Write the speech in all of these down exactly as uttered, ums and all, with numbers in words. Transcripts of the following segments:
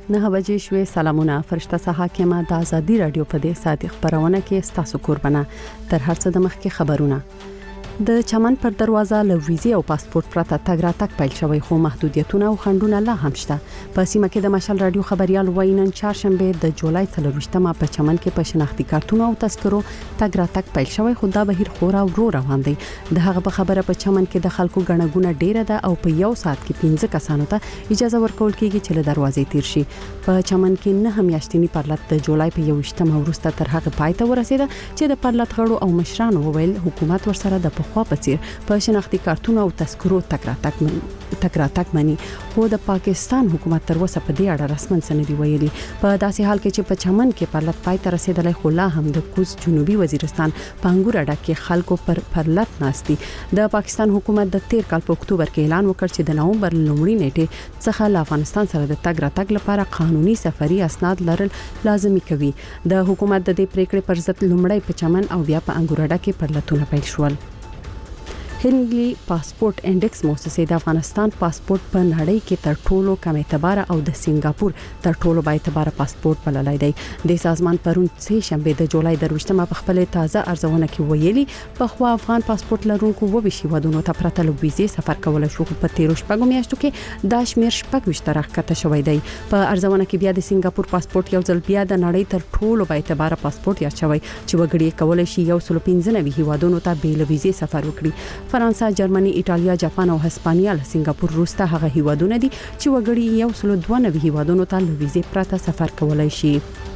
نه بجې شوي. سلامونه. فرشته صحاکمه د ازادي رادیو په دې ساعت خبرونه کې ستاسو قربانه. تر هر څه د مخکې خبرونه. د چمن پر دروازه له ویزې او پاسپورت پرته تګ راتګ پیل شوی، خو محدودیتونه او خنډونه لا هم شته. په سیمه کې د مشال رادیو خبريال وینن چهارشنبه د جولای څلرویشتمه په چمن کې په شناختی کارتونو او تذکرو تګ راتګ پیل شوی، خو دا بهیر خورا ورو روان دی. د هغه په خبره په چمن کې د خلکو غنغونه ډیره ده او په یو ساعت کې پنځه کسانو ته اجازه ورکول کیږي چې له دروازې تیر شي. په چمن کې نه هم یاشتنی پرلط د جولای په یوشتمه وروسته تر هغه پای ته ورسیده چې د پرلط غړو او مشرانو وویل حکومت ورسره د خو په څیر په شناختی کارتونو او تذکرو تکراتک من تکراتک منی، خو د پاکستان حکومت تر اوسه په دې اړه رسمن سندې ویلي. په داسې حال کې چې په چمن کې پرلط پای ته رسیدلی، خو لا هم د کوز جنوبي وزیرستان په انګور اډه کې خلکو پر پرلط ناشتي. د پاکستان حکومت د تیر کال په اکتوبر کې اعلان وکړ چې د نومبر لومړۍ نیټه څخه له افغانستان سره د تګ راتګ لپاره قانوني سفري اسناد لرل لازمي کوي. د حکومت د دې پریکړې پر ضد لومړی په چمن او بیا په انګور اډه کې پرلطونه پیل شول. هندلي پاسپورت انډیکس موسسه د افغانستان پاسپورت په نړۍ کې تر ټولو کم اعتبار او د سنگاپور تر ټولو با اعتبار پاسپورت بللای دی. د سازمان پرون سه شنبه د جولای درويشتمه په خپل تازه ارزونه کې ویلي په خو افغان پاسپورت لرونکو و بشي ودونو ته پرته له ویزې سفر کول شو. په تیرو شپږو میاشتو کې د شمیر شپږ وشترک کته شوې دی. په ارزونه کې بیا د سنگاپور پاسپورت یو ځل بیا د نړۍ تر ټولو با اعتبار پاسپورت یا شوی چې وګړي کول شي یو سل پنځه نوي هیوادونو ته بیل ویزې سفر وکړي. فرانسه، جرمني، ایټالیا، جاپان او هسپانیا له سنگاپور وروسته هغه هیوادونه دي چې وګړي یو سل دوه نوي هیوادونو ته له ویزې پرته سفر کولای شي.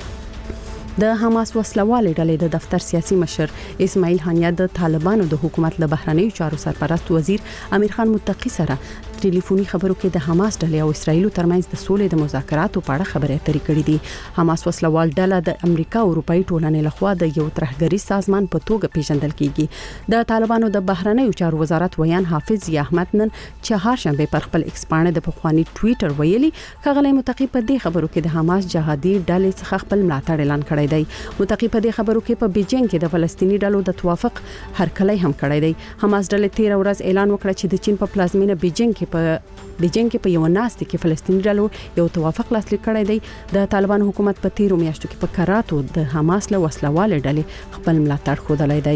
د حماس وسلوال ډلې د دفتر سیاسي مشر اسماعیل هانیه د طالبانو د حکومت له بهرنیو چارو سرپرست وزیر امیر خان متقی سره ټلیفوني خبرو کې د حماس ډلې او اسرایل ترمنځ د سولې د مذاکراتو په اړه خبرې اترې کړې دي. حماس وسلوال ډله د امریکا او اروپאי ټولنې لخوا د یو ترهګری سازمان په توګه پیژندل کیږي. د طالبانو د بهرنیو چارو وزارت ویان حافظ ضیا احمد نن چهارشنبه پر خپل ایکس باندې د پخوانی ټوئیټر ویلي ښاغلی متقی په دې خبرو کې د حماس جهادي ډلې څخه خپل ملاتړ اعلان کړی دی. متقی په دې خبرو کې په بیجینګ کې د فلسطینی ډلو د توافق هرکلی هم کړی دی. حماس ډلې تیر ورځ اعلان وکړ چې د چین په پلازمینه بیجینګ کې په بیجینګ کې په یو ناستي کې فلسطینی ډلو یو توافق لاسلیک کړی دی. د طالبان حکومت په تیرو میاشتو کې په کراتو د حماس له وسلوال ډلې خپل ملاتړ خوده دی.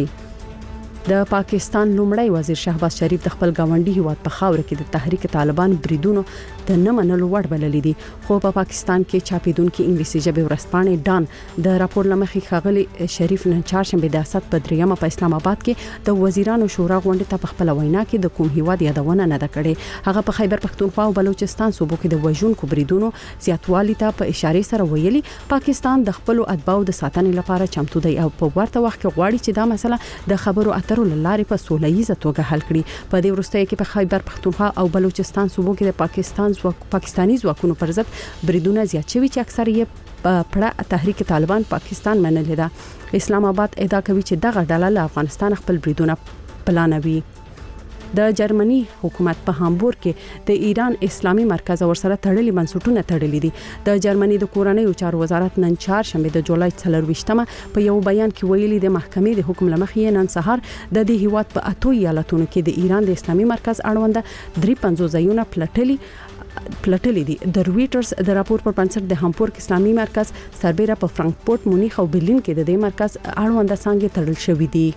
د پاکستان لومړی وزیر شهباز شریف د خپل گاونډي هیواد په خاور کې د تحریک طالبان بریدونو د نه منلو وړ بللې دي، خو په پاکستان کې چاپیدونکو انګلیسي ژبه ورسپانې ډان د راپور لمخې خغلی شریف نن چهارشنبه د اسد په دریمه په اسلام آباد کې د وزیرانو شورا غونډه ته په خپل وینا کې د کوم هیواد یادونه نه ده کړې. هغه په خیبر پختونخوا او بلوچستان صوبو کې د وژونکو بریدونو زیاتوالي ته په اشاره سره ویلي پاکستان د خپل اتباعو د ساتنې لپاره چمتو دی او په ورته وخت کې غواړي چې دا مسله د خبرو اترو لارې په سولهییزه توګه حل کړي. په دې وروسته کې په خیبر پختونخوا او بلوچستان صوبو کې د پاکستان ځواک پاکستاني ځواکونو پر ضد بریدونه زیات شوي چې اکثر یې په پړه تحریک طالبان پاکستان منلې ده. اسلام آباد ادعا کوي چې دغه ډله له افغانستان خپل بریدونه پلانوي. د جرمني حکومت په هامبورګ کې د ایران اسلامي مرکز ورسره تړلي منسوټونه تړلي دي. د جرمني د کورنیو چارو وزارت نن چهارشنبه د جولای څلرویشتمه په یو بیان کې ویلي د محکمې د حکم لمخې نن سهار د دې هیواد په اتو ایالتونو کې د ایران د اسلامي مرکز اړوند درې پنځوس ځایونه پلټلي پلټلي دي. د رويټرز د راپور پر بنسټ د هامبورګ اسلامي مرکز سربېره په فرانکفورت، مونیخ او برلین کې د دې مرکز اړوند څنګه تړل شوې دي.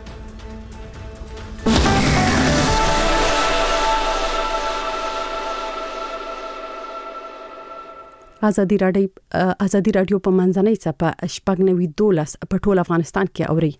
ازادي رادیو ازادي رادیو په منځنۍ صفه شپږ نوي دولس په ټول افغانستان کې اوري.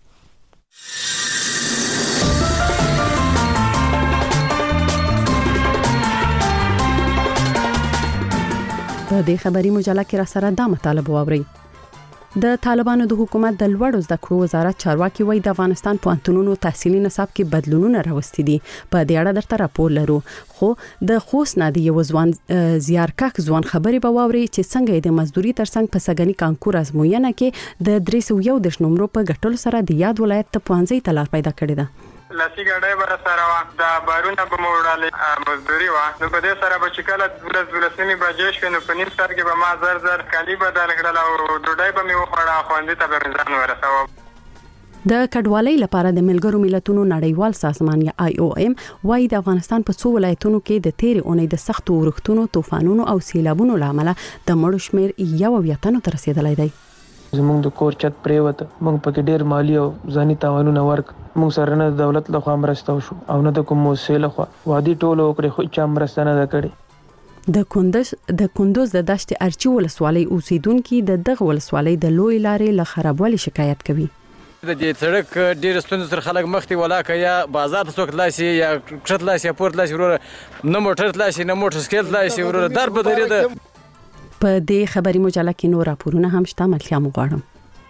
په دې خبري مجله کې را سره دا مطالبه واوري. د طالبانو د حکومت د لوړو زده کړو وزارت چارواکي وایي د افغانستان پوهنتونونو تحصیلي نصاب کې بدلونونه راوستي دي. په دې اړه درته راپور لرو، خو د خوست نادي یو ځوان زیارکښ ځوان خبري به واوري چې څنګه د مزدوري ترڅنګ په سګنی کانکور ازموینه کې د درې سوه یو دېرش نمرو په ګټلو سره د یاد ولایت ته پوهنځي ته لار پیدا کړې ده. لاسی ګړې بر سره وا دا بارونه په موړاله مزدوري وا نو په دې سره به شکل د ولسمي بجې شو نو په نیم سر کې به ما زر زر کالی بدل کړل او ډوډۍ به مې وخوړه خوندې ته به ځان ورساو. د کډوالۍ لپاره د ملګرو ملتونو نړیوال سازمان یا آی او ایم وايي د افغانستان په څو ولایتونو کې د تیر اونۍ د سختو ورښتونو، طوفانونو او سیلابونو لامل د مړو شمیر یو اویا تنو ته رسیدلی دی. زموږ د کور چت پریوت، موږ پکې ډېر مالی او ځاني تاوانونه ورک، موږ سره نه دولت له خوا مرسته وشو او نه د کوم موسسې له خوا وادي ټولو وکړې، خو چا مرسته نه ده کړې. د کندوز د کندوز د دشت ارچي ولسوالۍ اوسیدونکو د دغه ولسوالۍ د لوی لارې له خرابوالي شکایت کوي. د دې سړک ډېر ستونزې سره خلک مخ دي، ولاکه یا بازار ته څوک تلای شي یا کښت تلای شي یا پورته تلای شي، وروره نه موټر تلای شي نه موټر سایکل تلای شي، وروره در به درېده. په دې خبري مجله کې نور راپورونه هم شته، ملتیا مو غواړم.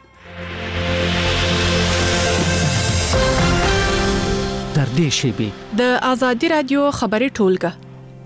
در دې شیبي د آزادي رادیو خبري ټولګه.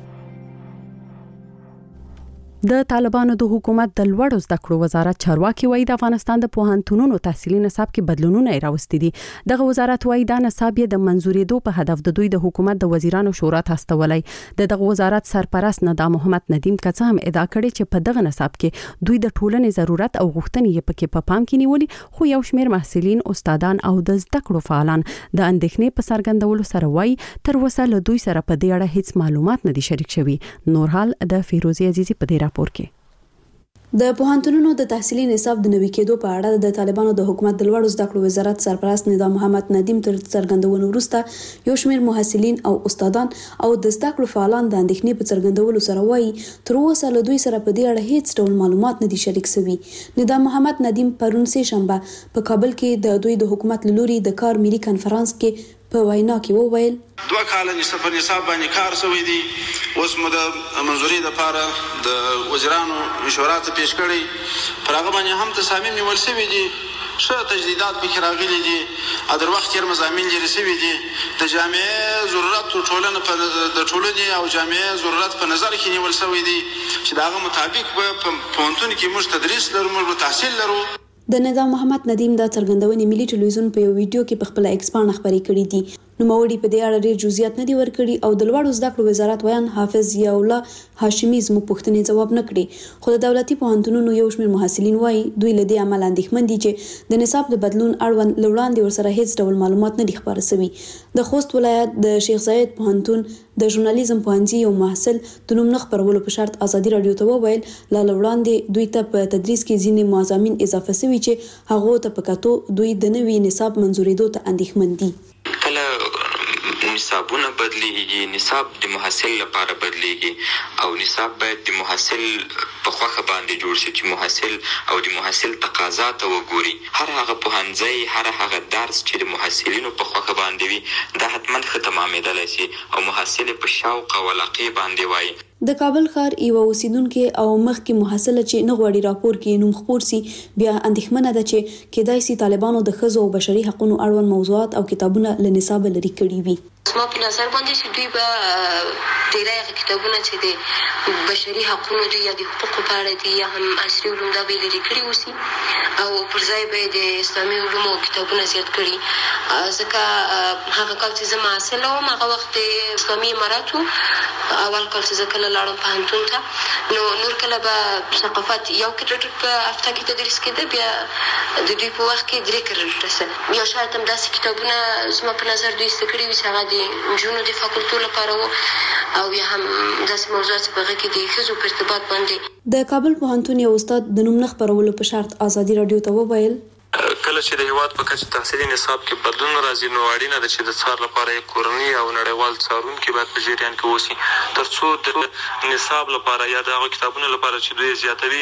د طالبانو د حکومت د لوړو زده کړو وزارت چارواکي وایي د افغانستان د پوهنتونونو تحصیلي نصاب کې بدلونونه راوستي دي. دغه وزارت وایي دا نصاب یې د منزورېدو په هدف د دوی د حکومت د وزیرانو شورا ته استولای. د دغه وزارت سرپرست ندا محمد ندیم کڅه هم ادعا کړې چې په دغه نصاب کې دوی د ټولنې ضرورت او غوښتنې یې پکې په پام کې نیولې، خو یو شمېر محصلین، استادان او د زده کړو فعالان د اندېښنې په څرګندولو سره وایي تر اوسه له دوی سره په دې اړه هیڅ معلومات نه دي شریک شوي. نور حال د فیروزي عزیزي په دې راپور کې. د پوهنتونونو د تحصیلي نصاب د نوي کېدو په اړه د طالبانو د حکومت د لوړو زده کړو وزارت سرپرست ندا محمد ندیم تر څرګندونو وروسته یو شمېر محصلین او استادان او د زده کړو فعالان د اندېښنې په څرګندولو سره وایي تر اوسه له دوی سره په دې اړه هیڅ ډول معلومات نه دي شریک شوي. ندا محمد ندیم پرون سه شنبه په کابل کې د دوی د حکومت لوري د کار ملي کانفرنس کې په وینا کې وویل دوه کال نصاب په نصاب باندې کار شوی دی، اوس مو د منځوري لپاره د وزیرانو مشوره ته پیش کړی، پر هغه باندې هم تصامیم نیول شوي دي، ښه تجدیدات پکې راغلي دي، ا در وخت کې مضامین لري شوي دي، د جامعه ضرورت ټولنه په د ټولنې او جامعه ضرورت په نظر کې نیول شوی دي چې داغه مطابق په پوهنتون کې موږ تدریس لرو، موږ تحصیل لرو. د نظام محمد ندیم دا څرګندونې ملي ټلویزیون په یو ویډیو کې په خپل ایکس باندې خبرې کړې دي. نوموړي په دې اړه ډېر جزئیات نه دي ورکړي او د لوړو زده کړو وزارت ویان حافظ ضیاء الله هاشمي زموږ پوښتنې ځواب نه کړي، خو د دولتي پوهنتونونو یو شمېر محصلین وایي دوی له دې عمل اندېښمن دي چې د نصاب د بدلون اړوند له وړاندې ورسره هیڅ ډول معلومات نه دي خپاره شوي. د خوست ولایت د شیخ زاید پوهنتون د ژورنالیزم پوهنځي یو محصل د نوم نه خپرولو په شرط ازادي رادیو ته وویل لا وړاندې دوی ته په تدریس کې ځینې مضامین اضافه شوي چې هغه ته په کتو دوی د نوي نصاب منزورېدو ته اندېښمن دي. نصابونه بدلیږي، نصاب د محصل لپاره بدلیږي او نصاب باید د محصل په خوخه باندې جوړ شي چې محصل او د محصل تقاضا ته وګوري. هر هغه پوهنځی، هر هغه درس چې د محصلینو په خوخه باندې وي دا حتما ښه تمامېدلی شي او محصل په شوق او علاقې باندې وایي. د کابل ښار یو اوسیدونکو او مخکې محصله چې نه غواړي راپور کې نوم خپور سي بیا اندېښمنه ده چې کېدای سي طالبانو د ښځو او بشري حقوقو اړوند موضوعات او کتابونه له نصاب لري کړي وي. ما په نظر باندې چې دوی به ډېری هغه کتابونه چې د بشري حقوقو دي یا د حقوقو په اړه دي یا هم عصري علوم دا به لري کړي وسی او پر ځای به د اسلامي علومو کتابونه زیات کړي، ځکه هغه کال چې زه محصله وم هغه وخت د اسلامي اماراتو اول کال چې زه کله لاړم پوهنتون ته نو نور کله به ثقافت یو کریډټ په هفته کې تدریس کېده، بیا د دوی په وخت کې درې کریډټه یا شاید هم داسې کتابونه زما په نظر دوی ایسته کړي وي چې هغه د جنونو د فاکولټو لپاره وو او یا هم داسې موضوعات په هغه کې د ښځو په ارتباط باندې. د کابل پوهنتون یو استاد د نوم نه خپرولو په شرط ازادي رادیو ته وویل کله چې د هیواد په کچه تحصیلي نصاب کې بدلون راځي نو اړینه ده چې د څار لپاره یې کورني او نړیوال څارونکي باید په جریان کې اوسي تر څو د نصاب لپاره یا د هغو کتابونو لپاره چې دوی زیاتوي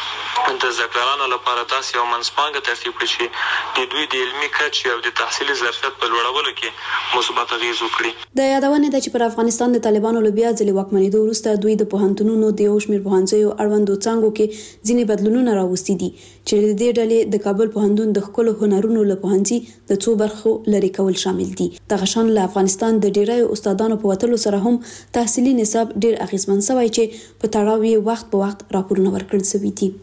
د زکرانو لپاره تاسو یو منځپانګه ترتیب کړئ چې د دوی د علمي کچې او د تحصیلي ظرفیت په لوړولو کې مثبت اغېز وکړي. د یادونه ده چې پر افغانستان د طالبانو له بیا ځلې واکمنېدو وروسته دوی د پوهنتونونو د یو شمېر پوهنځیو اړوندو څانګو کې ځینې بدلونونه راوستي دي چې د دې ډلې د کابل پوهنتون د ښکلو هنرونو له پوهنځي د څو برخو لرې کول شامل دي. دغه شان له افغانستان د ډېرو استادانو په وتلو سره هم تحصیلي نصاب ډېر اغېزمن شوی چې په تړاو یې وخت په وخت راپورونه ورکړل شوي دي.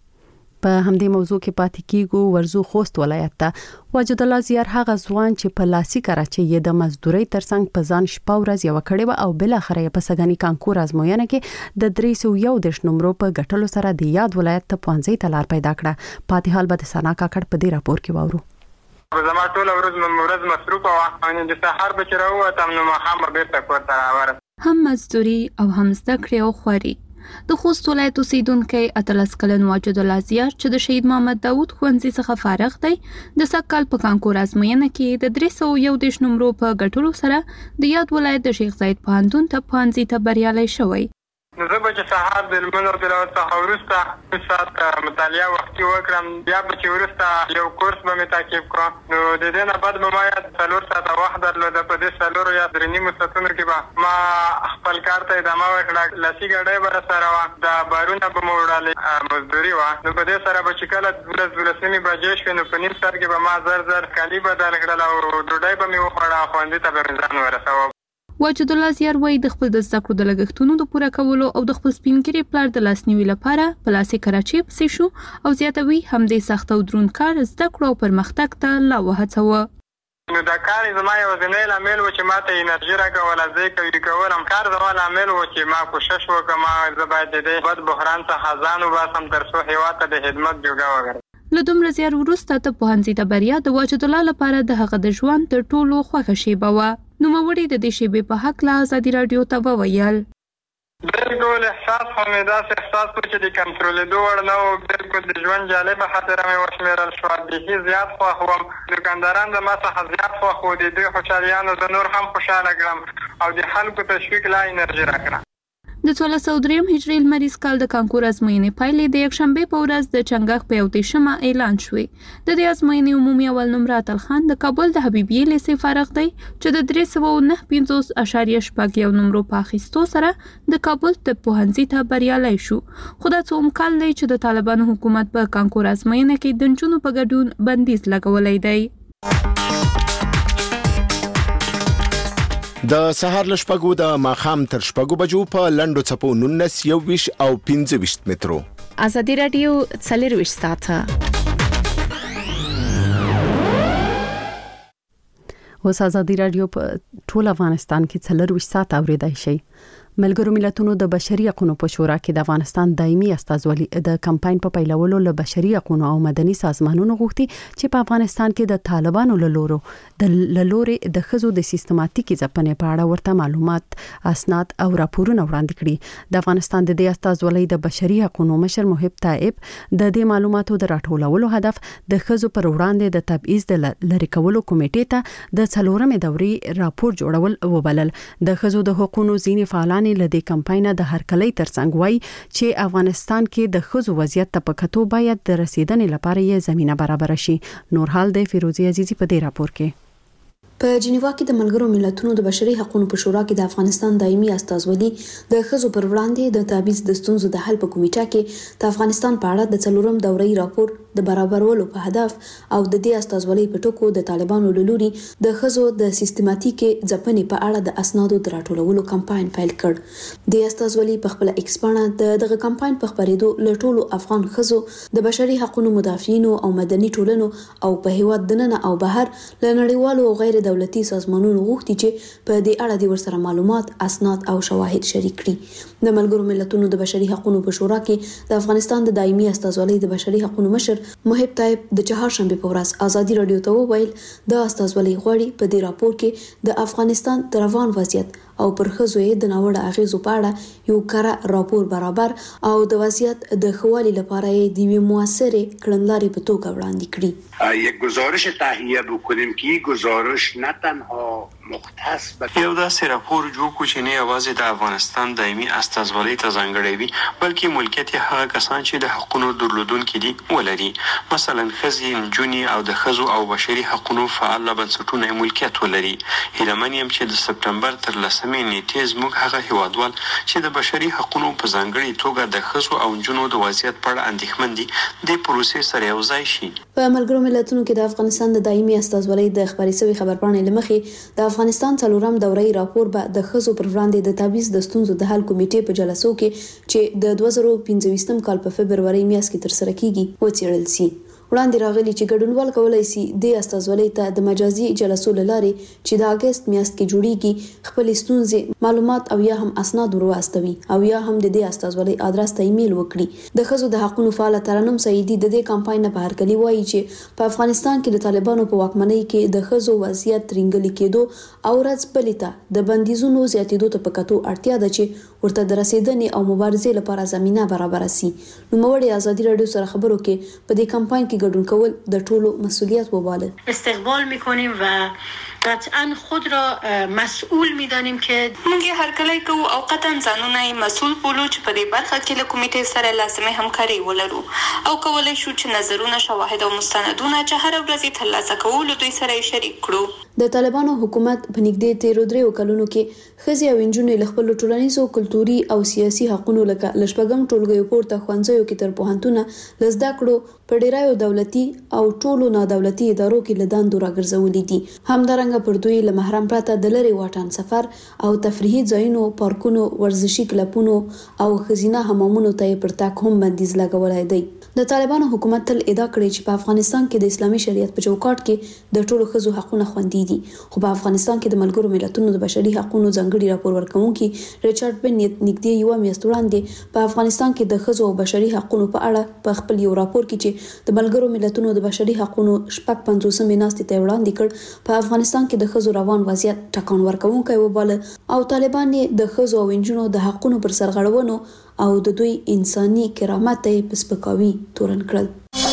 په همدې موضوع کې پاتې کیږو ورزو خوست ولایت ته. واجد الله زیار هغه ځوان چې په لاسي کراچۍ یې د مزدورۍ ترڅنګ په ځان شپه ورځ یو کړي او بل اخر یې په سګانی کانکور ازموینه کې د درې سوه یو دېرش نمبرو په ګټلو سره د یاد ولایت ته پوهنځي ته لار پیدا کړه. پاتې حال به د سنا کاکړ په دې راپور کې واورو. زما ټوله ورځ ورځ مصروفه وه او د سهار به چې راووتم نو ماښام به بېرته کور ته راورسېدم. هم مزدوري او هم زده کړې او خواري. د خوست ولایت اوسیدونکی اتلس کلن واجد الله زیار چې د شهید محمد داود ښوونځي څخه فارغ دی د سږ کال په کانکور ازموینه کې د درې سوه یو دېرش نمرو په ګټلو سره د یاد ولایت د شیخ زاید پوهنتون ته پوهنځي ته بریالی شوی. نو زه به چې سهار د لمونځ او تلاوت څخه وروسته یو ساعت مطالعه وختي وکړم، بیا به چې وروسته یو کورس به مې تعقیب کړم. نو د دې نه بعد به ما یا څلور ساعته وخت درلوده. په دې څلورو یا درې نیمو ساعتونو کې به ما خپل کار ته ادامه ورکړه. لاسي ګاډۍ به راسره وه، دا بارونه به مو وړلې، مزدوري وه. نو په دې سره به چې کله دولس دولسمې بجې شوې نو په نیم سر کې به ما زر زر کالي بدل کړل او ډوډۍ به مې وخوړه، ښوونځي ته به مې ځان ورسوه. واجد الله زیار وایي د خپل د زده کړو د لګښتونو د پوره کولو او د خپل سپینګیري پلار د لاسنیوي لپاره په لاسي کراچۍ پسې شو او زیاتوي همدې سخت او دروند کار زده کړو او پرمختګ ته لا وهڅوه. نو دا کار زما یوازینی لامل و چې ما ته انرژي راکوله، زه یې قوي کولم. کار زما لامل و چې ما کوشش وکړم زه باید د دې بد بحران څخه ځان وباسم تر څو هېواد ته د خدمت جوګه وګرځم. له دومره زیار وروسته ته پوهنځي ته بریا د واجد الله لپاره د هغه د ژوند تر ټولو خوښه شیبه وه. نوموړي د دې شیبې په هکله ازادي راډیو ته وویل. بالکل احساس خو مې داسې احساس و چې د کنټرولېدو وړ نه و. بالکل د ژوند جالبه خاطره مې وشمېرل شوه. بیخي زیات خوښ وم. دوکانداران زما څخه زیات خوښ وو. د دوی خوشحالیانو زه نور هم خوشحاله کړم او د خلکو تشویق لا انرژي راکړه. د څوارلس سوه درېیم هجري لمریز کال د کانکور ازموینې پایلې د یکشنبې په ورځ د چنګاښ په یو دېرشمه اعلان شوې. د دې ازموینې عمومي اول نمره اتل خان د کابل د حبیبیې لیسې فارغ دی چې د درې سوه نهه پنځوس اعشاریه شپږ یو نمرو په اخیستو سره د کابل د پوهنځي ته بریالی شو. خو دا څوم کال دی چې د طالبانو حکومت په کانکور ازموینه کې د نجونو په ګډون بندیز لګولی دی. د سهار له شپږو د ماښام تر شپږو بجو په لنډو څپو نولس یوویشت او پنځه ویشت مترو. ازادي راډیو څلرویشت ساعته اوس ازادي راډیو په ټول افغانستان کې څلرویشت ساعت اوریدای شي. ملګرو ملتونو د بشري حقوقو په شورا کې د افغانستان دایمي استازولي د کمپاین په پیلولو له بشري حقوقو او مدني سازمانونو غوښتي چې په افغانستان کې د طالبانو له لورو د لوري د خزو د سیستماتیکي ځپنې په اړه ورته معلومات، اسناد او راپورونه وړاندې کړي. د افغانستان د دې استازولي د بشري حقوقو مشر محب طائب د دې معلوماتو د راټولولو هدف د خزو پر وړاندې د تبعیض د لری کولو کمیټې ته د څلورمې دورې راپور جوړول وبلل. د خزو د حقوقو ځینې فعالان لدې کمپاینه د هرکلی ترڅنګ وای چې افغانستان کې د خزو وضعیت ته په کتو باید د رسیدنې لپاره یې زمينه برابر شي. نور حال د فیروزی عزیزی په دې راپور کې. په جنیوا کې د ملګرو ملتونو د بشري حقوقو په شورا کې د افغانستان دایمي استازولي د خزو پر وړاندې د تبعیض د ستونزو د حل په کمیټه کې د افغانستان په اړه د څلورم دورې راپور د برابرولو په هدف او د دې استازولي په ټکو د طالبانو له لوري د خزو د سیستماتیکي ځپنې په اړه د اسنادو د راټولولو کمپاین پیل کړ. د استازولي په خپل ایکسپانه د دغه کمپاین په خبرېدو له ټولو افغان خزو د بشري حقوقو مدافعینو او مدني ټولنو او په هیواد دننه او بهر له نړیوالو او غیر دولتي سازمانونو غوښتي چې په دې اړه د ورسره معلومات، اسناد او شواهد شریک کړي. د ملګرو ملتونو د بشري حقوقو په شورا کې د افغانستان د دایمي استازولۍ د بشري حقوقو مشر محب طائب د چهارشنبه په ورځ ازادي راډیو ته وویل د استازولۍ غوړي په دې راپور کې د افغانستان د روان وضعیت او پر خزو د ناوړه اغیزو په اړه یو کره راپور برابر او د وضعیت د خوالي لپاره د یو موثر کړنلارې په توګه وړاندې کړي. یک گزارش تهیه بکنیم که گزارش نه تنها مختص به یو داسې راپور جوړ کړو چې نه یوازې د افغانستان دایمي استازولۍ ته ځانګړی وي بلکې ملکیت یې هغه کسان چې د حقوقو درلودونکي دي ولري، مثلا ښځې، نجونې او د ښځو او بشري حقوقو فعال بنسټونه یې ملکیت ولري. هیلهمن یم چې د سپټمبر تر لسمې نیټې زموږ هغه هیوادوال چې د بشري حقوقو په ځانګړي توګه د ښځو او نجونو د وضعیت په اړه اندېښمن دي د پروسې سره یو ځای شي. په ملګرو ملتونو کې د افغانستان د دایمي استازولۍ د خبري سوي خبرپاڼې لمخې د افغانستان څلورم دورې راپور به د خزو پر وړاندې د تبعیض د ستونزو د حل کمیټې په جلسو کې چې د دوه زره پنځه ویشتم کال په فبرورۍ میاشت کې تر سره کیږي وڅېړل شي. وړاندې راغلي چې ګډونوال کولای شي د استازولۍ ته د مجازي جلسو لارې چې د اگست میاشت کې جوړیږي خپل ستونزې معلومات او یا هم اسناد ورواستوي او یا هم د دې استازولۍ ادرس ته ایمیل وکړي. د ښځو د حقوقو فعال ترنم سعیدي د دې کمپاین نه بهر کلی وایي چې په افغانستان کې د طالبانو په واکمنۍ کې د ښځو وضعیت ترنګلي کېدو او ورځ بلې د بندیزونو زیاتېدو ته په کتو اړتیا ده چې ورته د رسیدنې او مبارزې لپاره زمينه برابر شي. نو موړي ازادي رادیو سره خبرو کې په دې کمپاین کې ګډون کول د ټولو مسئولیت وباله. استقبال میکنیم و قطعا خود را مسئول میدانیم که موږ هر کله کوو او قطعا ځانونه مسؤل بولو چې په دې برخه کې له کمیټې سره لازمه همکاري ولرو او کولای شو چې نظرونه شواهد او مستندونه چې هر ورځ ترلاسه کوو له دوی سره شریک کړو. د طالبانو حکومت په نږدې تیرو درې کلونو کې ښځې او نجونې له خپل ټولنیزو کلتوري او سیاسي حقوقو لکه لشپږم ټولګیو پورته ښوونځیو کې تر پوهنتونه لزده کړو په ډیرایو دولتي او ټولو نادولتي ادارو کې لدان دورا ګرځولې دي. همدارنګه پر دوی له محرم پرته د لری واټن سفر او تفریحي ځایونو پارکونو ورزشي کلبونو او خزینه حمامونو ته پر تاک هم بندیز لګولای دی. د طالبانو حکومت تل ادعا کړې چې په افغانستان کې د اسلامي شریعت په چوکاټ کې د ټولو ښځو حقوقونه خوندي دي. خو په افغانستان کې د ملګرو ملتونو د بشري حقوقو ځانګړي راپور ورکونکي ریچارډ بنیت نږدې یو میاشت وړاندې په افغانستان کې د ښځو او بشري حقوقو په اړه په خپل یو راپور کې چې د ملګرو ملتونو د بشري حقوقو شپږ پنځوسمې ناستې ته وړاندې کړ په افغانستان کې د ښځو روان وضعیت ټکان ورکوونکی وباله او طالبان د ښځو او نجونو د حقوقو پر سرغړونو او د دوی انساني کرامت ته په سپکاوي تورن کړل.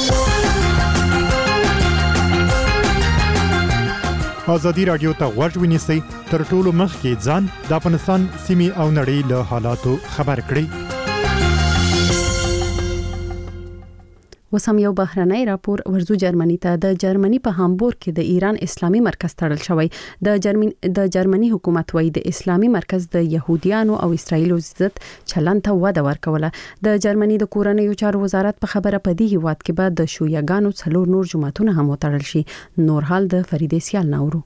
ازادي رادیو ته غوږ ونیسئ تر ټولو مخکې ځان د افغانستان سیمې او نړۍ له حالاتو خبر کړئ. وسم یو بهرنۍ راپور ورزو جرمني ته د جرمني په هامبورګ کې د ایران اسلامي مرکز تړل شوی. د جرمني د جرمني حکومت وایي د اسلامي مرکز د يهوديانو او اسرایلو ضد چلن ته وده ورکوله. د جرمني د کورنیو چارو وزارت په خبره پدې هیواد کې بعد د شویګانو څلور نور جماعتونه هم وتړل شي. نور حال د فریدې سیال نورو.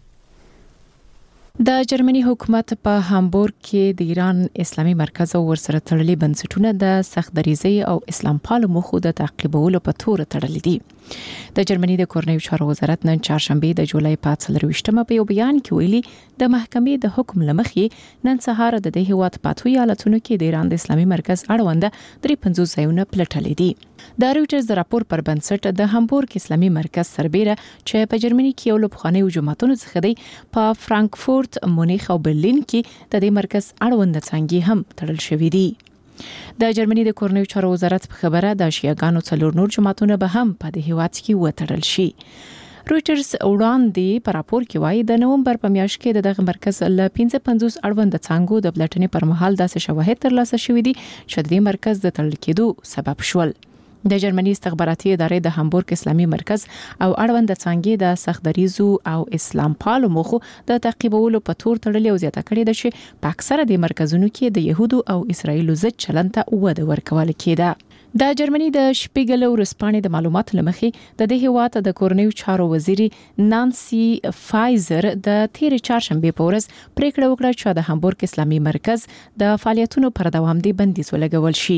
د جرمني حکومت په هامبورګ کې د ایران اسلامي مرکز او ورسره تړلي بنسټونه د سختدریزي او اسلام پالو مخو د تعقیبولو په تور تړلي دي. د جرمني د کورنیو چارو وزارت نن چهارشنبه د جولای په څلرويشتمه په یو بیان کې ویلي د محکمې د حکم لمخې نن سهار د دې هیواد پاتو ایالتونو کې د ایران د اسلامي مرکز اړوند درې پنځوس ځایونه پلټلې دي. د رويټرز د راپور پر بنسټ د هامبورګ اسلامي مرکز سربېره چې په جرمني کې یو له پخوانیو جماعتونو څخه دی په فرانکفورت، مونیخ او برلین کې د دې مرکز اړوند څنګه هم تړل شوې دي. د جرمني د کورنیو چارو وزارت په خبره د شیعاګانو څلور نور جماعتونه به هم په دې هیواد کې وتړل شي. رويټرز وړاندې په راپور کې وایي د نومبر په میاشت کې دغه مرکز ل پنځه پنځوس اړوند څنګه د بلټنې پر مهال داسې شواهد ترلاسه شوې دي چې د مرکز د تړل کېدو سبب شول. د جرمني استخباراتي ادارې د هامبورګ اسلامي مرکز او اړوند څنګه د سختدریزو او اسلام پالو مخو د تعقیبولو په تور تړلې او زیاته کړې ده چې په اکثره د مرکزونو کې د يهودو او اسرایلو ضد چلن ته وده ورکول کېده. د جرمني د شپیګل ورسپانې د معلوماتو لمخې د دې هیواد د کورنیو چارو وزیری نانسی فایزر د تیر چهارشنبه په ورځ پریکړه وکړه چې د هامبورګ اسلامي مرکز د فعالیتونو پر دوام دی بندیز ولګول شي.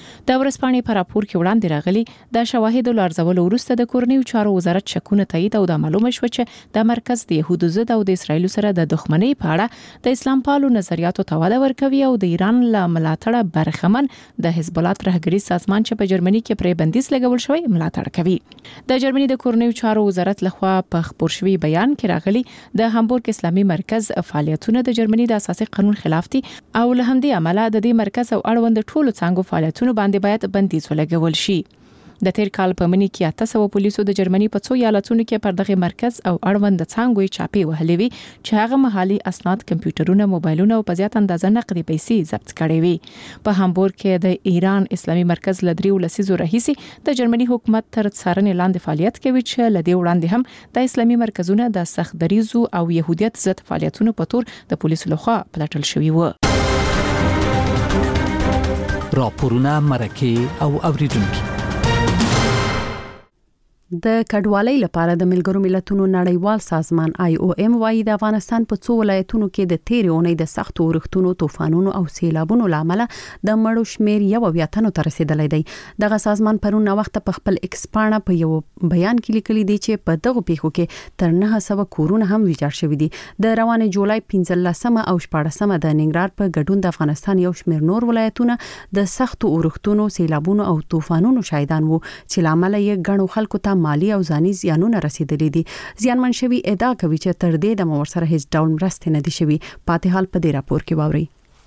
د ورسپانې په راپور کې وړاندې راغلي د شواهدو لارځولو وروسته د کورنیو چارو وزارت شکونه تایید او د معلومه شو چې د مرکز د يهودو ضد او د اسرایلو سره د دښمنۍ په اړه د اسلام پالو نظریاتو ته وده ورکوي او د ایران له ملاتړه برخمن د حزب الله ترهګری سازمان چې په جرمني کې پرې بندیز لګول شوی ملاتړ کوي. د جرمني د کورنیو چارو وزارت لخوا په خبر شوی بیان کې راغلي د هامبورګ اسلامي مرکز فعالیتونه د جرمني د اساسي قانون خلاف دي او له همدې امله د دې مرکز او اړوند ټولو څنګه فعالیتونو باندې باید بندیز ولګول شي. د تیر کال په منی کې اته سوه پولیسو د جرمني په څو ایالتونو کې پر دغه مرکز او اړوند څنګه چاپی وهلې وي چې هغه محلي اسناد، کمپیوټرونه، موبایلونه او په زیات اندازه نقدي پیسې ضبط کړې وي. په هامبورګ کې د ایران اسلامي مرکز لدریو لسیزو راهیسي د جرمني حکومت تر څارنې لاندې فعالیت کوي چې لدی وړاندې هم د اسلامي مرکزونه د سختدریزو او يهودیت ضد فعالیتونو په تور د پولیسو لخوا پلټل شوی و. راپورونه مرکه او اوریدونکو د کډوالۍ لپاره د ملګرو ملتونو نړیوال سازمان آی او ایم وايي د افغانستان په څو ولایتونو کې د تیرې اونۍ د سختو اورښتونو، طوفانونو او سیلابونو لامل د مړو شمیر یو اویاتنو ته رسیدلی دی. دغه سازمان پرون وخت په خپل ایکس پاڼه په یو بیان کې لیکلي دی چې په دغه پیښو کې تر نه سوه کورونه هم ویجاړ شوي دي. د روانه جولای پنځلسمه او شپاړسمه د ننګرهار په ګډون د افغانستان یو شمیر نور ولایتونه د سختو اورښتونو، سیلابونو او طوفانونو شاهدان وو چې لامل یې ګڼو خلکو ته مالی او ځاني زیانونه رسیدلي دي. زیانمن شوي ادعا کوي چې تر دې د ورسره هیڅ ډول مرستې نه دي شوي. پاتې حال په دې راپور کې واوري.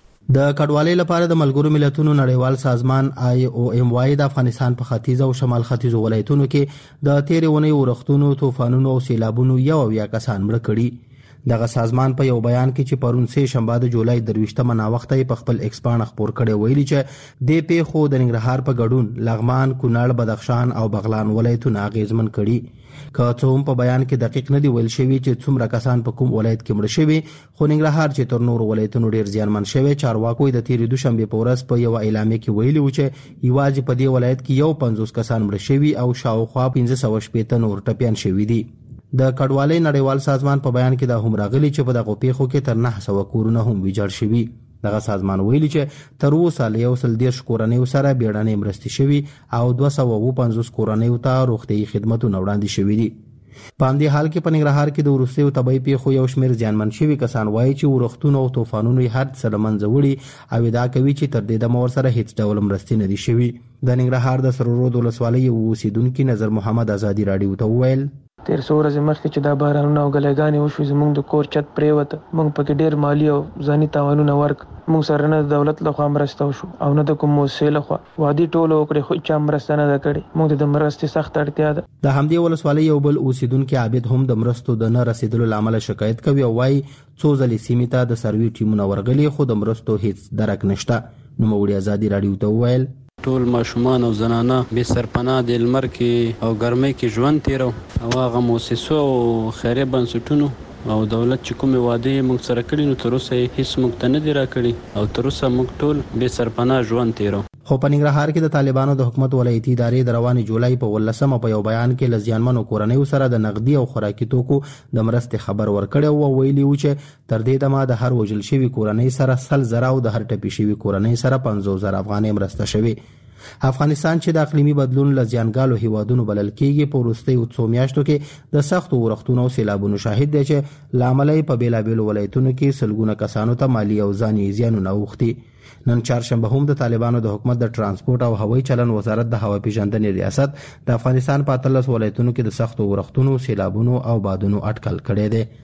د کډوالۍ لپاره د ملګرو ملتونو نړیوال سازمان آی او ایم وايي د افغانستان په ختیځ او شمال ختیځ ولایتونو کې د تیرې اونۍ اورښتونو، طوفانونو او سیلابونو یو اویا کسان مړه کړي. دغه سازمان په یو بیان کې چې پرون سه شنبه د جولای درویشتمه ناوخته په خپل ایکس پاڼه خپور کړي ویلي چې د پیښو د ننګرهار په ګډون لغمان، کونړ، بدخشان او بغلان ولایتونه اغیزمن کړي. که څه هم په بیان کې دقیق نه دی ویل شوی چې څومره کسان په کوم ولایت کې مړه شوي، خو ننګرهار چې تر نورو ولایتونو ډیر زیانمن شوی، چارواکو د تیرې دوشنبه په ورځ په یو اعلامیه کې ویلي و چې یوازې په دې ولایت کې یو پنځوس کسان مړه شوي او شاوخوا پنځه سوه شپېته نور ټپیان شوي دي. د کډوالۍ نړیوال سازمان په بیان کې دا هم راغلي چې په دغه پیښو کې تر نه سوه کورونه هم ویجاړ شوي. دغه سازمان ویلي چې تر اوسه له یو سل دېرش کورنیو سره بیړنۍ مرستې شوي او دوه سوه اووه پنځوس کورنیو ته روغتیايي خدمتونه وړاندې شوي دي. په همدې حال کې په ننګرهار کې د وروستیو طبیعي پیښو یو شمېر زیانمن شوي کسان وایي چې اورښتونو او طوفانونو یې هر څه له منځه وړي او ادعا کوي چې تر دې دمه ورسره هیڅ ډول مرستې نه دي شوي. د ننګرهار د سرورود ولسوالۍ یو اوسیدونکي نظر محمد ازادي راډیو ته وویل تیر څو ورځې مخکې چې دا بارانونه او ګلایګانې وشوې زموږ د کور چت پرېوته، موږ پکې ډېر مالي او ځاني تاوانونه ورک. موږ سره نه د دولت لخوا مرسته وشو او نه د کوم موسسې لخوا. وعدې ټوله وکړې خو چا مرسته نه ده کړې. موږ ته د مرستې سخت اړتیا ده. د همدې ولسوالۍ یو بل اوسیدونکي عابد هم د مرستو د نه رسیدلو له امله شکایت کوي او وایي څو ځلې سیمې ته د سروي ټیمونه ورغلي خو د مرستو هیڅ درک نشته. نوموړي ازادي راډیو ته وویل ټول ماشومان او زنانه به سرپناه د لمر کې او ګرمۍ کې ژوند تیرو او هغه موسسو او خیریه بنسټونو او دولت چې کومې وعدې موږ سره کړي نو تر اوسه هیڅ موږ ته نه دي راکړي او تر اوسه موږ ټول به سرپناه ژوند تیرو. خو په ننګرهار کې د طالبانو د حکومت ولایتي ادارې د روانې جولای په ولسمه په یو بیان کې له زیانمنو کورنیو سره د نقدي او خوراکي توکو د مرستې خبر ورکړی او ویلي و چې تر دې دمه د هر وژل شوي کورنۍ سره سل زره او د هر ټپي شوي کورنۍ سره پنځوس زره افغانۍ مرسته شوي. افغانستان چې د اقلیمي بدلون له زیانګالو هیوادونو بلل کېږي په وروستیو څو میاشتو کې د سختو اورښتونو او سیلابونو شاهد دی چې له امله یې په بېلابېلو ولایتونو کې سلګونه کسانو ته مالي او ځاني زیانونه اوښتي. نن چهارشنبه هم د طالبانو د حکومت د ترانسپورت او هوایي چلن وزارت د هوا پیژندنې ریاست د افغانستان په اتلس ولایتونو کې د سختو اورښتونو، سیلابونو او بادونو اټکل کړی دی.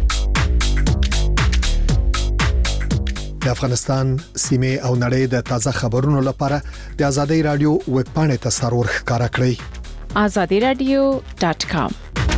د افغانستان سیمه او نړۍ د تازه خبرونو لپاره د ازادي رادیو ویب پاڼې ته سرور ښکارا کړئ azadi radio dot com.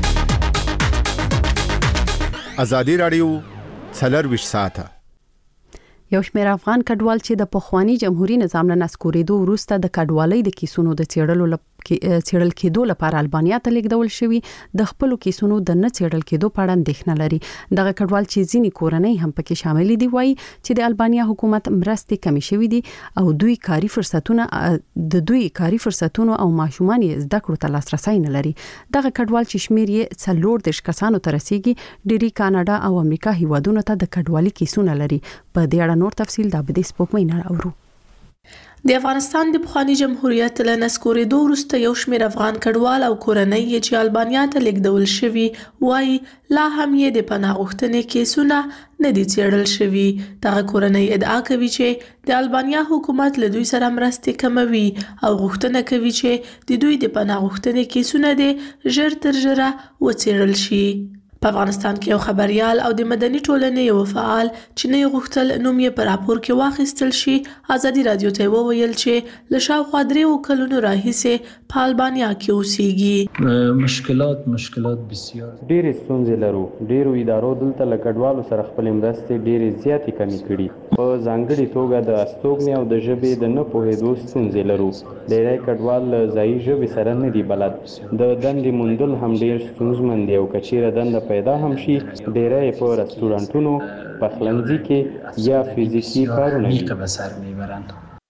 ازادي رادیو څلرویشت ساعته. یو شمېر افغان کډوال چې د پخوانی جمهوریت نظام نه نسکورېدو وروسته د کډوالۍ د کیسونو د څېړلو لپاره څېړل کېدو لپاره البانیا ته لیږدول شوي د خپل کیسونو د نه څېړل کېدو په اړه اندېښنه لري. دغه کډوال چې ځینې کورنۍ هم پکې شامل دي وایي چې د البانیا حکومت مرستې کمې شوې دي او دوی کاري فرصتونه د دوی کاري فرصتونو او ماشومان یې زده کړو ته لاسرسی نه لري. دغه کډوال چې شمیر یې څلور دېرش کسانو ته رسیږي ډېری کاناډا او امریکا هیوادونو ته د کډوالۍ کیسونه لري. په دې اړه نور تفصیل دا به د سپوږمۍ نه اورو. د افغانستان د پخوانی جمهوریت له نسکورېدو وروسته یو شمېر افغان کډوال او کورنۍ چې البانیا ته لیږدول شوي وایي لا هم یې د پناه غوښتنې کیسونه نه دي څېړل شوي. دغه کورنۍ ادعا کوي چې د البانیا حکومت له دوی سره مرستې کموي او غوښتنه کوي چې د دوی د پناه غوښتنې کیسونه دې ژر تر ژره وڅېړل شي. په افغانستان کې یو خبريال او د مدني ټولنې یو فعال چې نه غوښتل نوم یې په راپور کې واخیستل شي ازادي رادیو ته وویل چې له شاوخوا درې کلونو راهیسې په البانیا کې اوسېږي. مشکلات مشکلات بسیار ډېرې ستونزې لرو. ډېرو ادارو دلته له کډوالو سره خپلې مرستې ډېرې زیاتې کمې کړي. په ځانګړې توګه د استوګنې او د ژبې د نه پوهېدو ستونزې لرو. ډېری کډوال له ځایي ژبې سره نه دي بلد. د دندې موندل هم ډېر ستونزمن دي او که چیرې دنده پیدا هم شي ډېری په رستورانتونو، پخلنځي کې یا فزیکي کارونه نیکه به سر میبرند.